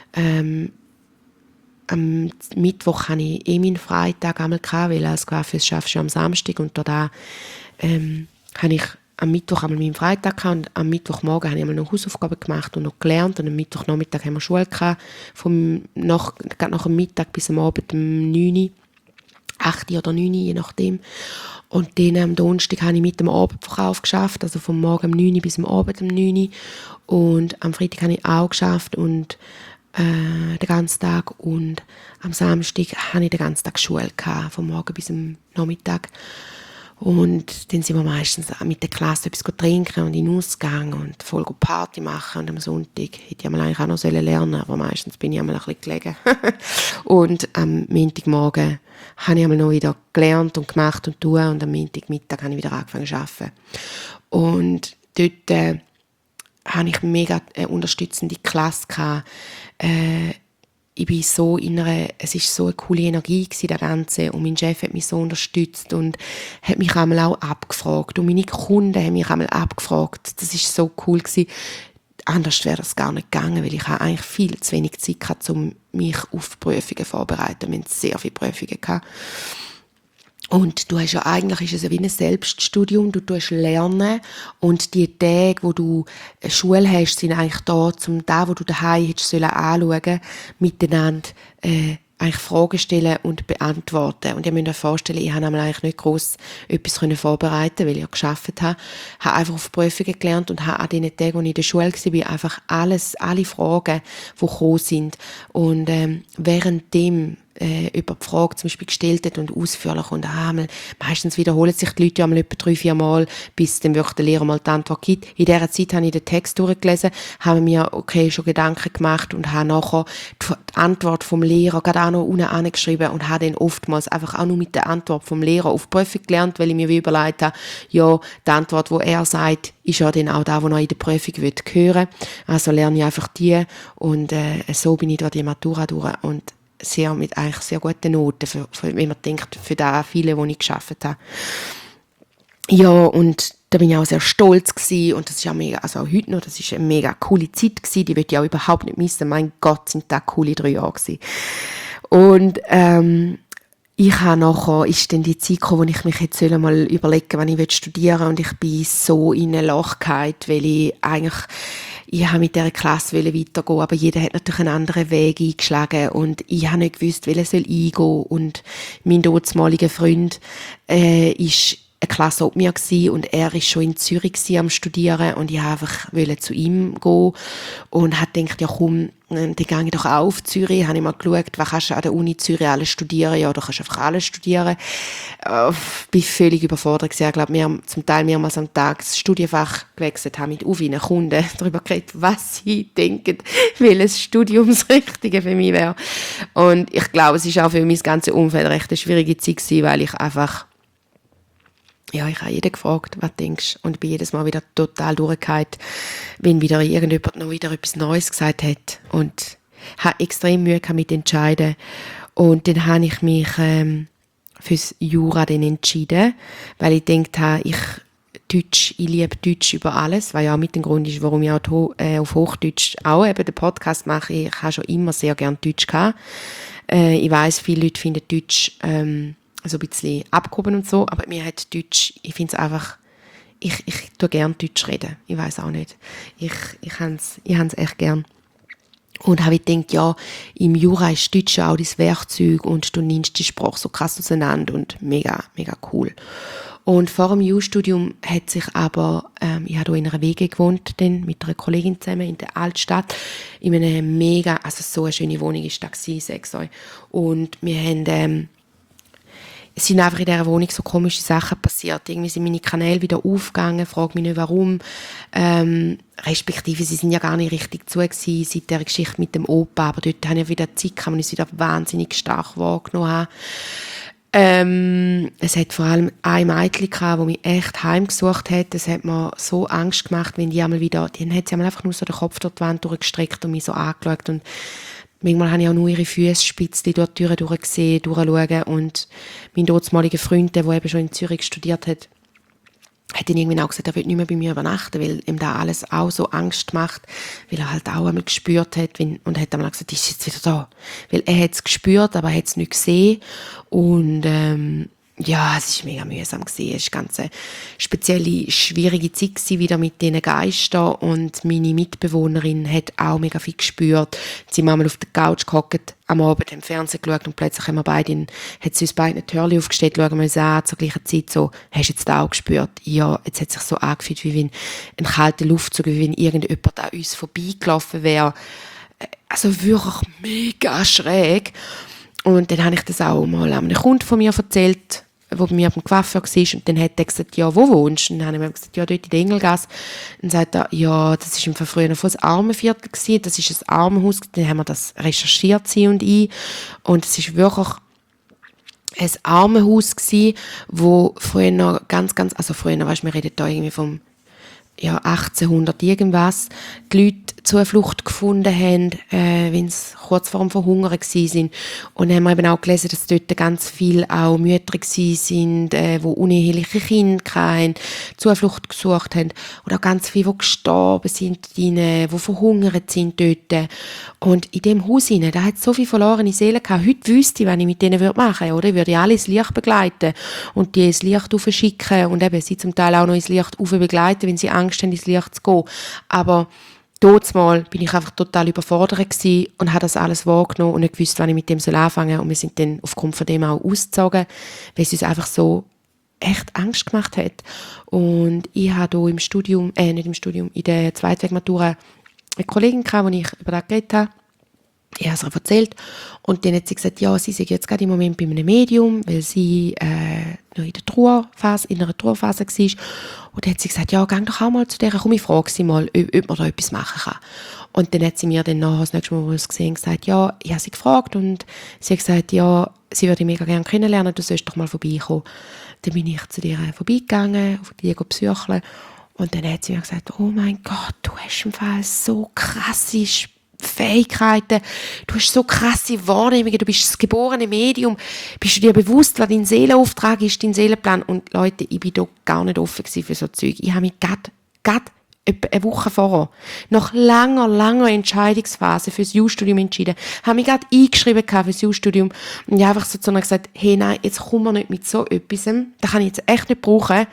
Am Mittwoch hatte ich meinen Freitag einmal gehabt, weil als Coiffeuse arbeite ich am Samstag und da habe ich am Mittwoch einmal meinen Freitag gehabt und am Mittwochmorgen habe ich einmal noch Hausaufgaben gemacht und noch gelernt und am Mittwochnachmittag haben wir Schule gehabt, nach dem Mittag bis am Abend um 9 Uhr, 8 oder 9 Uhr, je nachdem. Und dann am Donnerstag habe ich mit dem Abendverkauf geschafft, also vom Morgen um 9 Uhr bis am Abend um 9 Uhr. Und am Freitag habe ich auch geschafft und den ganzen Tag. Und am Samstag hatte ich den ganzen Tag Schule gehabt, vom Morgen bis am Nachmittag. Und dann sind wir meistens mit der Klasse etwas trinken und in den Ausgang und voll Party machen. Und am Sonntag hätte ich eigentlich auch noch lernen sollen, aber meistens bin ich einmal ein bisschen gelegen. Und am Montagmorgen habe ich einmal noch wieder gelernt und gemacht und tun. Und am Montagmittag habe ich wieder angefangen zu arbeiten. Und dort hatte ich mega unterstützende Klasse gehabt. Ich bin so es ist so eine coole Energie gewesen, der Ganze. Und mein Chef hat mich so unterstützt und hat mich einmal auch abgefragt. Und meine Kunden haben mich einmal abgefragt. Das ist so cool gewesen. anders wäre das gar nicht gegangen, weil ich habe eigentlich viel zu wenig Zeit gehabt, um mich auf Prüfungen vorzubereiten. Wir hatten sehr viele Prüfungen gehabt. Und du hast ja, eigentlich ist es ja wie ein Selbststudium, du tust lernen und die Tage, wo du Schule hast, sind eigentlich da, um das, was du daheim hättest anschauen sollen, miteinander eigentlich Fragen stellen und beantworten. Und ihr müsst euch vorstellen, ich habe eigentlich nicht gross etwas vorbereiten, weil ich ja gearbeitet habe. Ich habe einfach auf Prüfungen gelernt und habe an den Tagen, wo ich in der Schule war, einfach alle Fragen, die gekommen sind. Und währenddem über die Frage zum Beispiel gestellt hat und ausführlich und meistens wiederholen sich die Leute ja mal etwa 3-4 Mal, bis dann wirklich der Lehrer mal die Antwort gibt. In dieser Zeit habe ich den Text durchgelesen, habe mir schon Gedanken gemacht und habe nachher die Antwort vom Lehrer gerade auch noch unten angeschrieben und habe dann oftmals einfach auch nur mit der Antwort vom Lehrer auf die Prüfung gelernt, weil ich mir wie überlegt habe, ja, die Antwort, die er sagt, ist ja dann auch da, wo noch in der Prüfung hören will. Also lerne ich einfach die und so bin ich durch die Matura durch und mit eigentlich sehr guten Noten, wenn man denkt, für die viele, die ich gearbeitet habe. Ja, und da bin ich auch sehr stolz gewesen und das ist ja mega, also auch heute noch, das ist eine mega coole Zeit gewesen, die will ich auch überhaupt nicht missen. Mein Gott, sind das coole 3 Jahre gewesen. Und ich habe nachher, ist dann die Zeit gekommen, wo ich mich jetzt mal überlegen, wann ich studieren will und ich bin so in eine Loch gefallen, weil ich habe mit dieser Klasse weitergehen, aber jeder hat natürlich einen anderen Weg eingeschlagen und ich habe nicht gewusst, welcher soll eingehen und mein damaliger Freund ist eine Klasse ab mir gewesen, und er ist schon in Zürich gewesen, am Studieren und ich wollte einfach zu ihm gehen und habe gedacht, ja komm, dann gehe ich doch auch auf Zürich. Habe ich mal geschaut, was kannst du an der Uni Zürich alles studieren? Ja, du kannst einfach alles studieren. Bin völlig überfordert gewesen. Ich glaube, wir haben zum Teil mehrmals am Tag das Studienfach gewechselt, haben mit vielen Kunden darüber geredet, was sie denken, welches Studium das Richtige für mich wäre. Und ich glaube, es war auch für mein ganzes Umfeld recht eine schwierige Zeit gewesen, weil ich einfach ja, ich habe jeden gefragt, was denkst du? Und bin jedes Mal wieder total durchgefallen, wenn wieder irgendjemand noch wieder etwas Neues gesagt hat. Und habe extrem Mühe gehabt mit Entscheiden. Und dann habe ich mich fürs Jura dann entschieden, weil ich gedacht habe, ich liebe Deutsch über alles, was ja auch mit dem Grund ist, warum ich auch auf Hochdeutsch auch eben den Podcast mache. Ich habe schon immer sehr gerne Deutsch gehabt. Ich weiss, viele Leute finden Deutsch so ein bisschen abgehoben und so, aber mir hat Deutsch, ich finde es einfach, ich tue gerne Deutsch reden, ich weiß auch nicht, ich habe es echt gern. Und habe ich gedacht, ja, im Jura ist Deutsch auch dein Werkzeug und du nimmst die Sprache so krass auseinander und mega, mega cool. Und vor dem Jurastudium hat sich aber, ich habe hier in einer WG gewohnt, dann mit einer Kollegin zusammen in der Altstadt, in einer mega, also so eine schöne Wohnung ist das gewesen, sage ich euch. Und wir haben, es sind einfach in dieser Wohnung so komische Sachen passiert. Irgendwie sind meine Kanäle wieder aufgegangen, frage mich nicht warum. Respektive, sie sind ja gar nicht richtig zu gewesen, seit der Geschichte mit dem Opa. Aber dort habe ich wieder Zeit gehabt, und ich wieder wahnsinnig stark wahrgenommen habe. Es hat vor allem ein Mädchen gehabt, das mich echt heimgesucht hat. Das hat mir so Angst gemacht, wenn die hat sie einmal einfach nur so den Kopf durch die Wand durchgestreckt und mich so angeschaut. Und manchmal habe ich auch nur ihre Füßspitze durch die Tür durchschauen. Und mein damaliger Freund, der eben schon in Zürich studiert hat, hat dann irgendwann auch gesagt, er will nicht mehr bei mir übernachten, weil ihm da alles auch so Angst macht, weil er halt auch einmal gespürt hat und hat einmal gesagt, ist jetzt wieder da. Weil er hat es gespürt, aber er hat es nicht gesehen. Und ja, es war mega mühsam gewesen. Es war eine ganz spezielle, schwierige Zeit gewesen, wieder mit diesen Geistern. Und meine Mitbewohnerin hat auch mega viel gespürt. Sie haben einmal auf der Couch gehockt, am Abend im Fernsehen geschaut und plötzlich haben wir beide, hat sie uns beide ein Türchen aufgestellt, schauen wir uns an, zur gleichen Zeit so, hast du jetzt das auch gespürt? Ja, jetzt hat es sich so angefühlt, wie wenn ein kalter Luftzug, wie wenn irgendjemand an uns vorbeigelaufen wäre. Also wirklich mega schräg. Und dann habe ich das auch mal einem Kunden von mir erzählt, der bei mir auf dem Coiffeur war. Und dann hat er gesagt, ja, wo wohnst du? Und dann habe ich ihm gesagt, ja, dort in der Engelgasse. Dann sagt er, ja, das war im früher von ein Armenviertel gewesen. Das ist ein Armenhaus. Dann haben wir das recherchiert, sie und ich. Und es ist wirklich ein Armenhaus gewesen, wo früher ganz, ganz, also früher, weißt du, wir reden da irgendwie vom 1800 irgendwas, die Leute Zuflucht gefunden haben, wenn sie kurz vor dem Verhungern waren. Und dann haben wir eben auch gelesen, dass dort ganz viele auch Mütter waren, die uneheliche Kinder hatten, Zuflucht gesucht haben. Und auch ganz viele, die gestorben sind, die verhungert sind dort. Und in diesem Haus hinein, da hat so viele verlorene Seelen gehabt. Heute wüsste ich, was ich mit denen machen würde, oder? Ich würde alle ins Licht begleiten und die ins Licht aufschicken und eben sie zum Teil auch noch ins Licht begleiten, wenn sie Angst haben, ins Licht zu gehen. Aber Mal bin ich einfach total überfordert gewesen und habe das alles wahrgenommen und nicht gewusst, wann ich mit dem anfangen soll. Und wir sind dann aufgrund von dem auch ausgezogen, weil es uns einfach so echt Angst gemacht hat. Und ich habe hier im Studium, in der Zweitwegmatura eine Kollegin gehabt, die ich über das geredet habe. Ich habe es ihr erzählt und dann hat sie gesagt, ja, sie sei jetzt gerade im Moment bei einem Medium, weil sie noch in einer Trauerphase war. Und dann hat sie gesagt, ja, geh doch auch mal zu der, komm, ich frage sie mal, ob man da etwas machen kann. Und dann hat sie mir dann nachher das nächste Mal, wo wir es gesehen, gesagt, ja, ich habe sie gefragt und sie hat gesagt, ja, sie würde mich mega gerne kennenlernen, du sollst doch mal vorbeikommen. Dann bin ich zu ihr vorbeigegangen, auf die psycheln und dann hat sie mir gesagt, oh mein Gott, du hast im Fall so krasse Fähigkeiten, du hast so krasse Wahrnehmungen, du bist das geborene Medium, bist du dir bewusst, was dein Seelenauftrag ist, dein Seelenplan? Und Leute, ich bin da gar nicht offen für so Zeug. Ich habe mich gerade etwa eine Woche vorher, nach langer Entscheidungsphase fürs Jurastudium entschieden, habe mich gerade eingeschrieben fürs Jurastudium und ich habe einfach so zu ihr gesagt, hey, nein, jetzt kommen wir nicht mit so etwas, das kann ich jetzt echt nicht brauchen.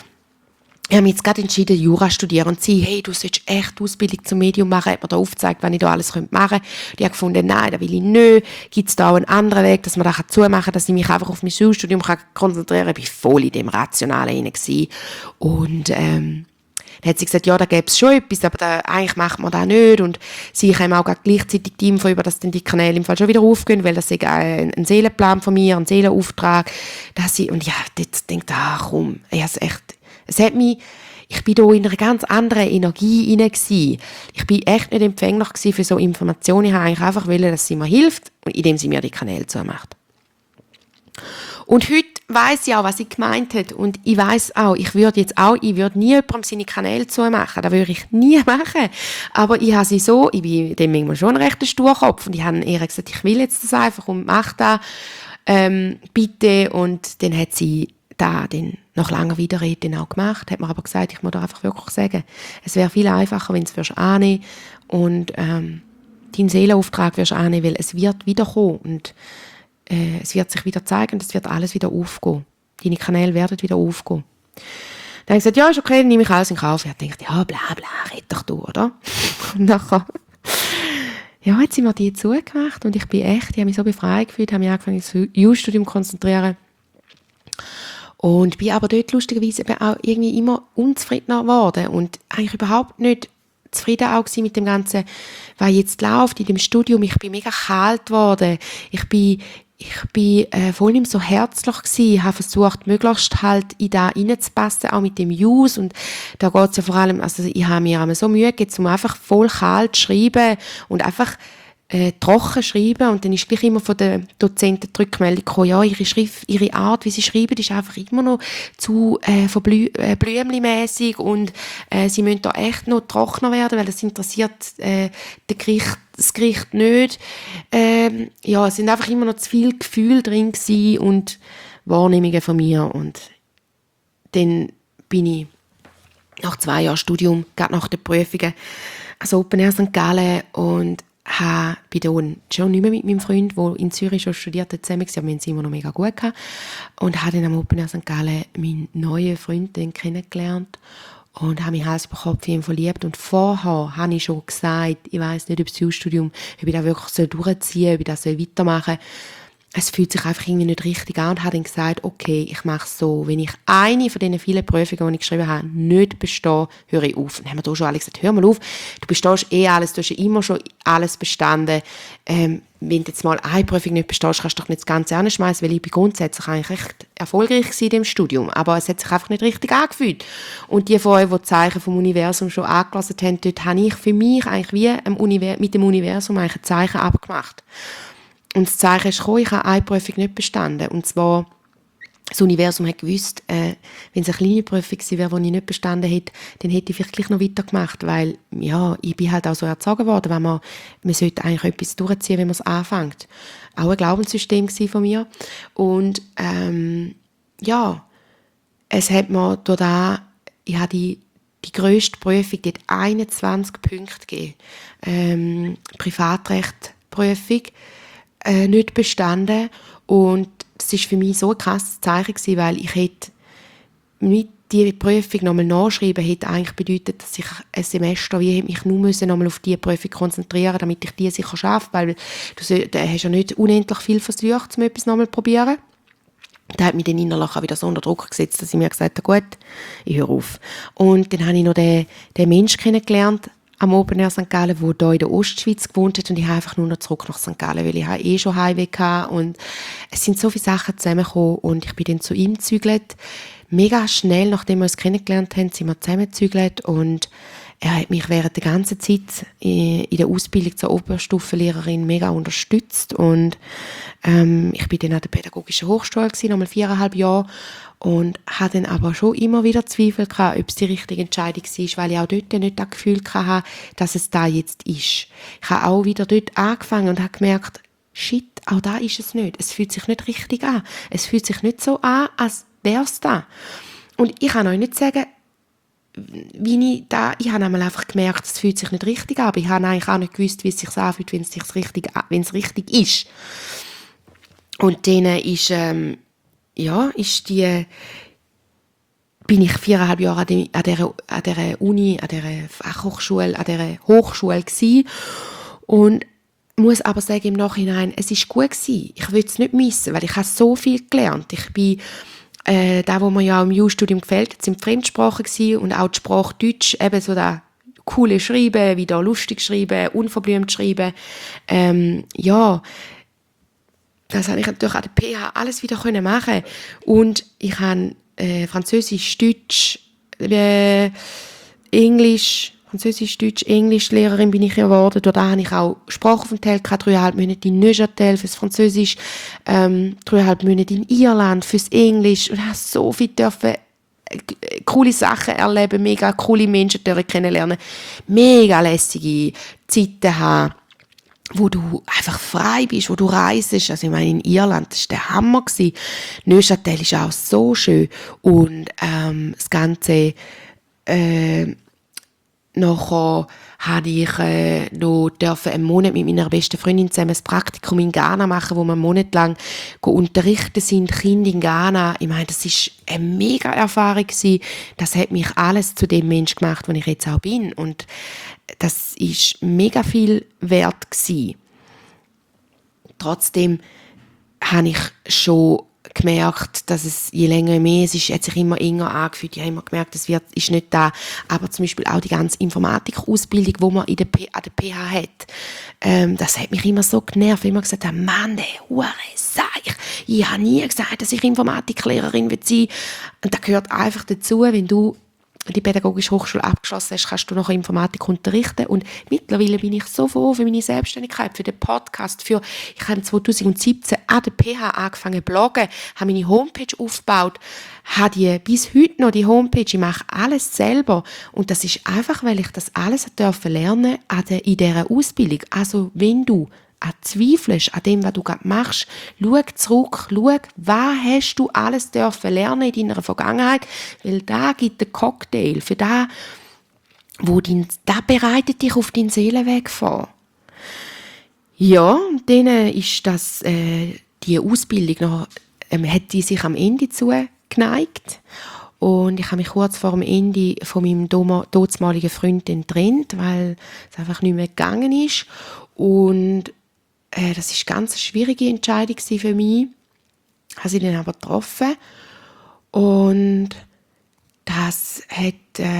Ich habe mich jetzt gerade entschieden, Jura zu studieren und sie, hey, du solltest echt Ausbildung zum Medium machen, hat mir da aufgezeigt, was ich da alles machen könnte. Die hat gefunden, nein, das will ich nicht. Gibt es da auch einen anderen Weg, dass man das zumachen kann, dass ich mich einfach auf mein Schulstudium konzentrieren kann. Ich war voll in dem Rationalen hinein. Und dann hat sie gesagt, ja, da gäbe es schon etwas, aber eigentlich macht man das nicht. Und sie haben auch gleichzeitig die Info über, dass dann die Kanäle im Fall schon wieder aufgehen, weil das ist ein Seelenplan von mir, ein Seelenauftrag. Und ja, jetzt denkt komm, ich bin hier in einer ganz anderen Energie hinein gsi. Ich bin echt nicht empfänglich für so Informationen. Ich wollte eigentlich einfach wollen, dass sie mir hilft, indem sie mir die Kanäle zumacht. Und heute weiss ich auch, was sie gemeint hat. Und ich weiss auch, ich würde nie jemandem seine Kanäle zumachen. Das würde ich nie machen. Aber ich bin dem manchmal schon ein rechter Sturkopf. Und ich habe ihr gesagt, ich will jetzt das einfach und mach das, bitte. Und dann hat sie da dann nach langer Widerrede auch gemacht, hat mir aber gesagt, ich muss da einfach wirklich sagen, es wäre viel einfacher, wenn du es annehmen und deinen Seelenauftrag annehmen, weil es wird wiederkommen und es wird sich wieder zeigen und es wird alles wieder aufgehen. Deine Kanäle werden wieder aufgehen. Dann habe ich gesagt, ja, ist okay, dann nehme ich alles in Kauf. Ich habe gedacht, ja, bla bla, red doch du, oder? Und nachher hat sie mir die zugemacht und ich habe mich so befreit gefühlt, habe mich angefangen, das Jurastudium zu konzentrieren. Und bin aber dort lustigerweise auch irgendwie immer unzufriedener geworden und eigentlich überhaupt nicht zufrieden auch mit dem Ganzen, was jetzt läuft in dem Studium. Ich bin mega kalt geworden. Ich bin voll nicht mehr so herzlich gewesen. Ich habe versucht, möglichst halt in da reinzupassen, auch mit dem Jus. Und da geht's ja vor allem, also ich habe mir einmal so Mühe gegeben, um einfach voll kalt zu schreiben und einfach trocken schreiben und dann ist gleich immer von den Dozenten die Rückmeldung gekommen, ja, ihre Art, wie sie schreiben, ist einfach immer noch zu blümchenmässig und sie müssen da echt noch trockener werden, weil das interessiert das Gericht nicht. Es sind einfach immer noch zu viel Gefühl drin gewesen und Wahrnehmungen von mir und dann bin ich nach 2 Jahren Studium, gerade nach den Prüfungen, also Open Air St. Gallen und bin dann schon nicht mehr mit meinem Freund, der in Zürich schon studiert hat, zusammen, aber wir haben es immer noch mega gut gehabt. Und habe dann am Open Air St. Gallen meinen neuen Freund kennengelernt und habe mich Hals über Kopf in ihn verliebt. Und vorher habe ich schon gesagt, ich weiss nicht, ob das Jurastudium, ob ich das wirklich durchziehen soll, ob ich das weitermachen soll. Es fühlt sich einfach irgendwie nicht richtig an und habe dann gesagt, okay, ich mache es so. Wenn ich eine von diesen vielen Prüfungen, die ich geschrieben habe, nicht bestehe, höre ich auf. Dann haben wir da schon alle gesagt, hör mal auf, du bestehst alles, du hast ja immer schon alles bestanden. Wenn du jetzt mal eine Prüfung nicht bestehst, kannst du doch nicht das Ganze anschmeißen, weil ich bin grundsätzlich eigentlich recht erfolgreich war in dem Studium. Aber es hat sich einfach nicht richtig angefühlt. Und die von euch, die die Zeichen vom Universum schon angelassen haben, dort habe ich für mich eigentlich wie mit dem Universum eigentlich ein Zeichen abgemacht. Und das Zeichen ist gekommen, ich habe eine Prüfung nicht bestanden. Und zwar das Universum hat gewusst, wenn es eine kleine Prüfung gewesen wäre, die ich nicht bestanden hätte, dann hätte ich vielleicht gleich noch weitergemacht, weil, ja, ich bin halt auch so erzogen worden, wenn man sollte eigentlich etwas durchziehen, wenn man es anfängt. Auch ein Glaubenssystem von mir. Und, ja, es hat mir da, ich habe die grösste Prüfung, die hat 21 Punkte gegeben. Privatrechtprüfung, nicht bestanden. Und das war für mich so ein krasses Zeichen gewesen, weil ich hätte mit die Prüfung nochmal nachschreiben, hätte eigentlich bedeutet, dass ich ein Semester wie mich nur nochmal auf diese Prüfung konzentrieren, damit ich die sicher schaffe, weil du hast ja nicht unendlich viel versucht, um etwas nochmal zu probieren. Da hat mich dann innerlich auch wieder so unter Druck gesetzt, dass ich mir gesagt habe, gut, ich höre auf. Und dann habe ich noch den Menschen kennengelernt, am Open Air St. Gallen, der hier in der Ostschweiz gewohnt hat, und ich habe einfach nur noch zurück nach St. Gallen, weil ich schon Heimweh hatte und es sind so viele Sachen zusammengekommen und ich bin dann zu ihm gezügelt. Mega schnell, nachdem wir uns kennengelernt haben, sind wir zusammengezügelt und er hat mich während der ganzen Zeit in der Ausbildung zur Oberstufenlehrerin mega unterstützt und ich bin dann an der Pädagogischen Hochschule gewesen, nochmal 4,5 Jahre, und hatte dann aber schon immer wieder Zweifel gehabt, ob es die richtige Entscheidung war, weil ich auch dort nicht das Gefühl hatte, dass es da jetzt ist. Ich habe auch wieder dort angefangen und habe gemerkt, shit, auch da ist es nicht. Es fühlt sich nicht richtig an. Es fühlt sich nicht so an, als wäre es da. Und ich kann euch nicht sagen, ich habe einmal einfach gemerkt, es fühlt sich nicht richtig an, aber ich habe eigentlich auch nicht gewusst, wie es sich anfühlt, wenn es richtig ist. Und dann bin ich 4,5 Jahre an dieser Uni, an dieser Fachhochschule, an dieser Hochschule gewesen. Und muss aber sagen, im Nachhinein, es war gut gewesen. Ich will es nicht missen, weil ich habe so viel gelernt. Ich bin, da wo mir ja auch im Jurastudium gefällt hat, sind die Sprachen gewesen und auch die Sprache Deutsch, eben so da coole Schreiben, wieder lustig schreiben, unverblümt schreiben. Das habe ich natürlich an der PH alles wieder machen. Und ich habe Französisch, Deutsch, Englisch-Lehrerin bin ich geworden. Dort habe ich auch Sprachaufenthalt gehabt, 3,5 Monate in Neuchâtel fürs Französisch, 3,5 Monate in Irland fürs Englisch. Und ich habe so viel coole Sachen erleben, mega coole Menschen kennenlernen, mega lässige Zeiten haben, wo du einfach frei bist, wo du reist. Also ich meine, in Irland, das war der Hammer. Neuchâtel ist auch so schön. Und das Ganze nachher habe ich noch einen Monat mit meiner besten Freundin zusammen ein Praktikum in Ghana machen, wo wir einen Monat lang unterrichten sind, Kinder in Ghana. Ich meine, das war eine mega Erfahrung gewesen. Das hat mich alles zu dem Mensch gemacht, wo ich jetzt auch bin. Und das ist mega viel wert gewesen. Trotzdem habe ich schon gemerkt, dass es je länger je mehr es ist, hat sich immer enger angefühlt. Ich habe immer gemerkt, es ist nicht da. Aber zum Beispiel auch die ganze Informatikausbildung, die man an der PH hat, das hat mich immer so genervt. Ich habe immer gesagt, Mann, der Hure Seich. Ich habe nie gesagt, dass ich Informatiklehrerin sein will. Und das gehört einfach dazu, wenn du die Pädagogische Hochschule abgeschlossen hast, kannst du noch Informatik unterrichten. Und mittlerweile bin ich so froh für meine Selbstständigkeit, für den Podcast, ich habe 2017 an der PH angefangen zu bloggen, habe meine Homepage aufgebaut, habe bis heute noch die Homepage, ich mache alles selber. Und das ist einfach, weil ich das alles lernen durfte in dieser Ausbildung. Also wenn du zweifelst an dem, was du gerade machst, schau zurück, was hast du alles dürfen lernen in deiner Vergangenheit, weil da gibt der Cocktail für da bereitet dich auf deinen Seelenweg vor. Ja, dann ist das, die Ausbildung noch, hat die sich am Ende zugeneigt. Und ich habe mich kurz vor dem Ende von meinem damaligen Freund getrennt, weil es einfach nicht mehr gegangen ist. Und das war eine ganz schwierige Entscheidung für mich. Ich habe sie dann aber getroffen. Und das hat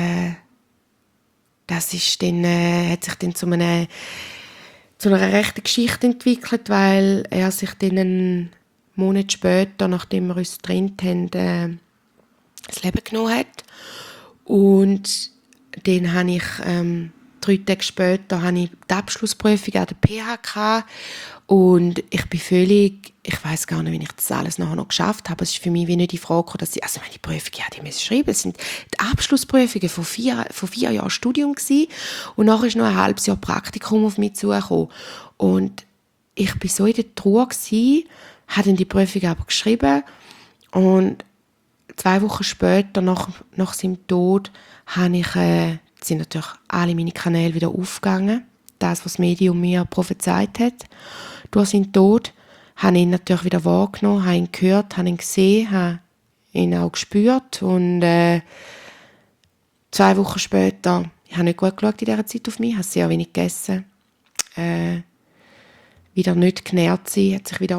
sich dann zu einer rechten Geschichte entwickelt, weil er sich dann einen Monat später, nachdem wir uns getrennt haben, das Leben genommen hat. Und dann habe ich 3 Tage später habe ich die Abschlussprüfung an der PH gehabt. Und ich bin völlig, ich weiss gar nicht, wie ich das alles nachher noch geschafft habe. Es ist für mich wie nicht die Frage gekommen, dass also meine Prüfungen, ja, die müssen schreiben. Es sind die Abschlussprüfungen von 4 Jahren Studium gewesen. Und nachher ist noch ein halbes Jahr Praktikum auf mich zugekommen. Und ich war so in der Trauer gewesen, habe dann die Prüfung aber geschrieben. Und 2 Wochen später, nach seinem Tod, sind natürlich alle meine Kanäle wieder aufgegangen. Das, was das Medium mir prophezeit hat. Durch seinen Tod habe ich ihn natürlich wieder wahrgenommen, habe ihn gehört, habe ihn gesehen, habe ihn auch gespürt. Und 2 Wochen später, ich habe nicht gut geschaut in dieser Zeit auf mich, habe sehr wenig gegessen. Wieder nicht genährt sein, ist wieder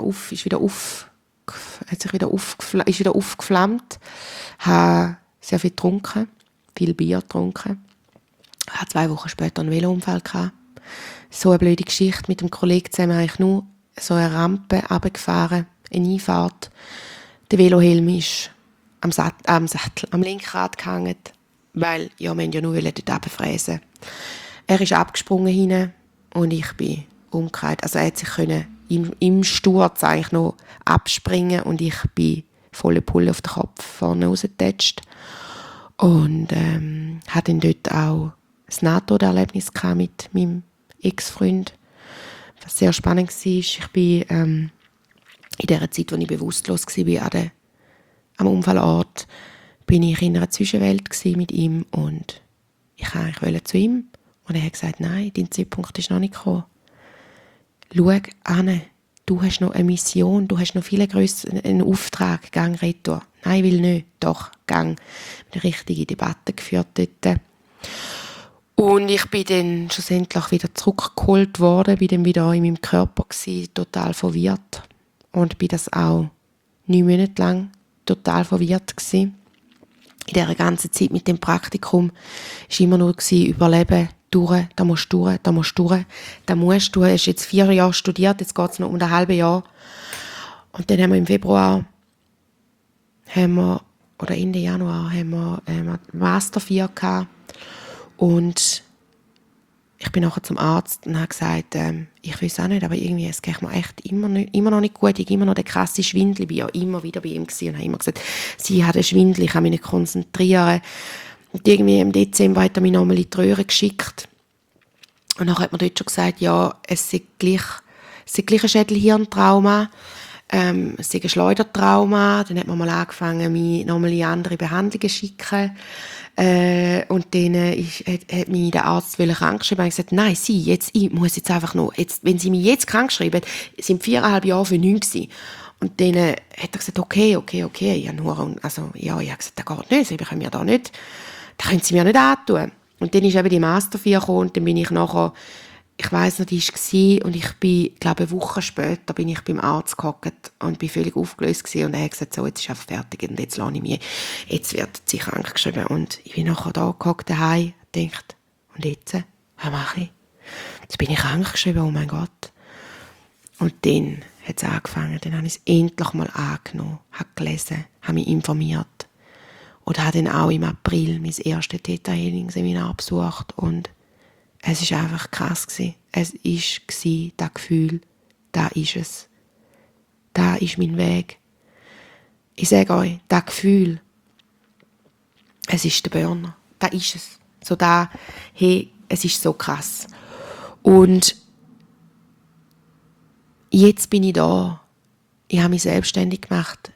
aufgeflammt. Habe sehr viel getrunken, viel Bier getrunken. Habe 2 Wochen später einen Velounfall gehabt. So eine blöde Geschichte mit dem Kollegen zusammen, eigentlich nur so eine Rampe runtergefahren, eine Einfahrt. Der Velohelm ist am Lenkrad gehangen, weil ja, wir ja nur dort runterfräsen. Er ist abgesprungen hinten und ich bin umgekehrt. Also er hat sich im Sturz eigentlich noch abspringen und ich bin volle Pulle auf den Kopf vorne rausgetatscht. Und hatte dann dort auch ein Nahtoderlebnis mit meinem Ex-Freund, was sehr spannend war. Ich bin in der Zeit, als ich bewusstlos war, am Unfallort, bin ich in einer Zwischenwelt mit ihm und ich wollte zu ihm und er hat gesagt, nein, dein Zeitpunkt ist noch nicht gekommen. Schau an, du hast noch eine Mission, du hast noch viel grösseren Auftrag, gang retour. Nein, ich will nicht, doch, gang. Eine richtige Debatte geführt dort. Und ich bin dann schlussendlich wieder zurückgeholt worden, bin dann wieder in meinem Körper gewesen, total verwirrt. Und bin das auch 9 Monate lang total verwirrt gewesen. In dieser ganzen Zeit mit dem Praktikum war immer nur überleben, durch, da musst du durch, da musst du durch, da musst du. Du hast jetzt 4 Jahre studiert, jetzt geht es noch um ein halbes Jahr. Und dann haben wir im Februar, oder Ende Januar, haben wir Master 4 gehabt. Und ich bin nachher zum Arzt und habe gesagt, ich weiß auch nicht, aber irgendwie, es geht mir echt immer noch nicht gut. Ich habe immer noch den krassen Schwindel. Ich war ja immer wieder bei ihm und habe immer gesagt, sie hat einen Schwindel, ich kann mich nicht konzentrieren. Und irgendwie im Dezember hat er mich nochmal in die Röhre geschickt. Und dann hat man dort schon gesagt, ja, es sei gleich ein Schädelhirntrauma, es sei ein Schleudertrauma. Dann hat man mal angefangen, mich nochmal in andere Behandlungen zu schicken. Und dann hat mich der Arzt krank geschrieben und gesagt, nein, ich muss jetzt einfach noch, wenn Sie mich jetzt krank schreiben, sind 4,5 Jahre für nichts gewesen. Und dann hat er gesagt, okay. Ich habe gesagt, das geht nicht, Sie können da können Sie mir nicht antun. Und dann ist eben die Master 4 gekommen und dann bin ich nachher, ich weiss noch, die war und ich bin, glaube eine Woche später bin ich beim Arzt gehockt und bin völlig aufgelöst gewesen. Und er hat gesagt, so, jetzt ist einfach fertig und jetzt lasse ich mich, jetzt wird sie krank geschrieben. Und ich bin nachher da gehockt daheim und dachte, und jetzt, was mache ich? Jetzt bin ich krank geschrieben, oh mein Gott. Und dann hat es angefangen, dann habe ich es endlich mal angenommen, habe gelesen, habe mich informiert. Und habe dann auch im April mein erstes Theta-Healing-Seminar besucht und es war einfach krass gewesen. Es war das Gefühl, da ist es. Da ist mein Weg. Ich sage euch, das Gefühl, es ist der Burner. Da ist es. So da, hey, es ist so krass. Und jetzt bin ich da. Ich habe mich selbstständig gemacht.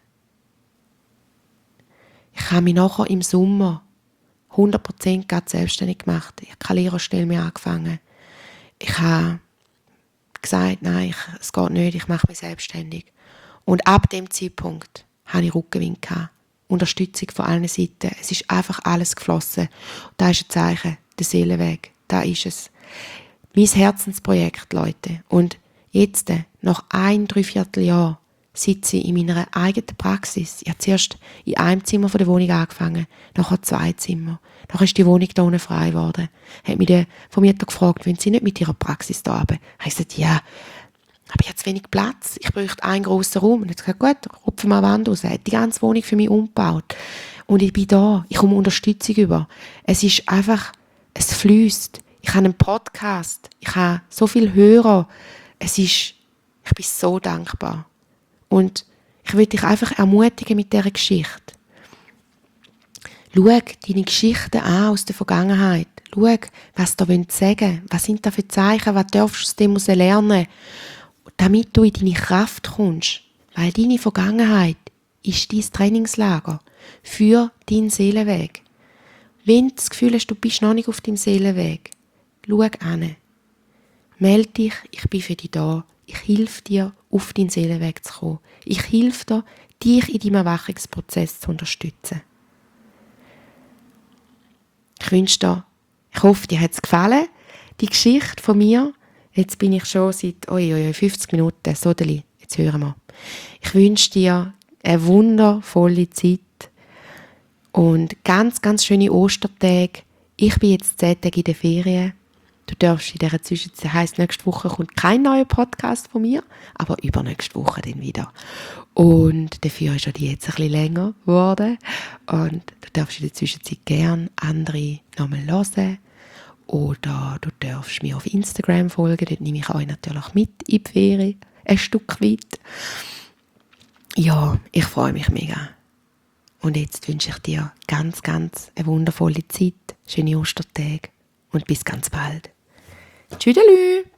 Ich habe mich nachher im Sommer 100% selbstständig gemacht. Ich habe keine Lehrerstelle mehr angefangen. Ich habe gesagt, nein, es geht nicht, ich mache mich selbstständig. Und ab dem Zeitpunkt hatte ich Rückenwind gehabt. Unterstützung von allen Seiten. Es ist einfach alles geflossen. Da ist ein Zeichen, der Seelenweg. Da ist es. Mein Herzensprojekt, Leute. Und jetzt, nach 3/4 Jahr, sitze ich in meiner eigenen Praxis. Ich habe zuerst in einem Zimmer von der Wohnung angefangen, nachher 2 Zimmer. Nachher ist die Wohnung da unten frei geworden. Hat mich der Vermieter gefragt, wollen Sie nicht mit Ihrer Praxis da runter? Ich habe gesagt, ja, aber ich habe zu wenig Platz. Ich bräuchte einen grossen Raum. Und er hat gesagt, gut, rupfen wir eine Wand raus. Er hat die ganze Wohnung für mich umgebaut. Und ich bin da. Ich komme Unterstützung über. Es ist einfach, es fließt. Ich habe einen Podcast. Ich habe so viele Hörer. Es ist Ich bin so dankbar. Und ich will dich einfach ermutigen mit dieser Geschichte. Schau deine Geschichten an aus der Vergangenheit. Schau, was da sagen wollen. Was sind da für Zeichen? Was darfst du aus dem lernen? Damit du in deine Kraft kommst. Weil deine Vergangenheit ist dein Trainingslager für deinen Seelenweg. Wenn du das Gefühl hast, du bist noch nicht auf deinem Seelenweg, schau an. Melde dich, ich bin für dich da. Ich helfe dir, auf deinen Seelenweg zu kommen. Ich helfe dir, dich in deinem Erwachungsprozess zu unterstützen. Ich hoffe, dir hat es gefallen, die Geschichte von mir. Jetzt bin ich schon seit 50 Minuten, Sodeli, jetzt hören wir. Ich wünsche dir eine wundervolle Zeit und ganz, ganz schöne Ostertage. Ich bin jetzt 10 Tage in der Ferien. Du darfst in dieser Zwischenzeit, heisst, nächste Woche kommt kein neuer Podcast von mir, aber übernächste Woche dann wieder. Und dafür ist die jetzt ein bisschen länger geworden. Und du darfst in der Zwischenzeit gerne andere nochmal hören. Oder du darfst mir auf Instagram folgen, dort nehme ich euch natürlich mit in die Ferien, ein Stück weit. Ja, ich freue mich mega. Und jetzt wünsche ich dir ganz, ganz eine wundervolle Zeit, schöne Ostertage und bis ganz bald. Tschüdelü!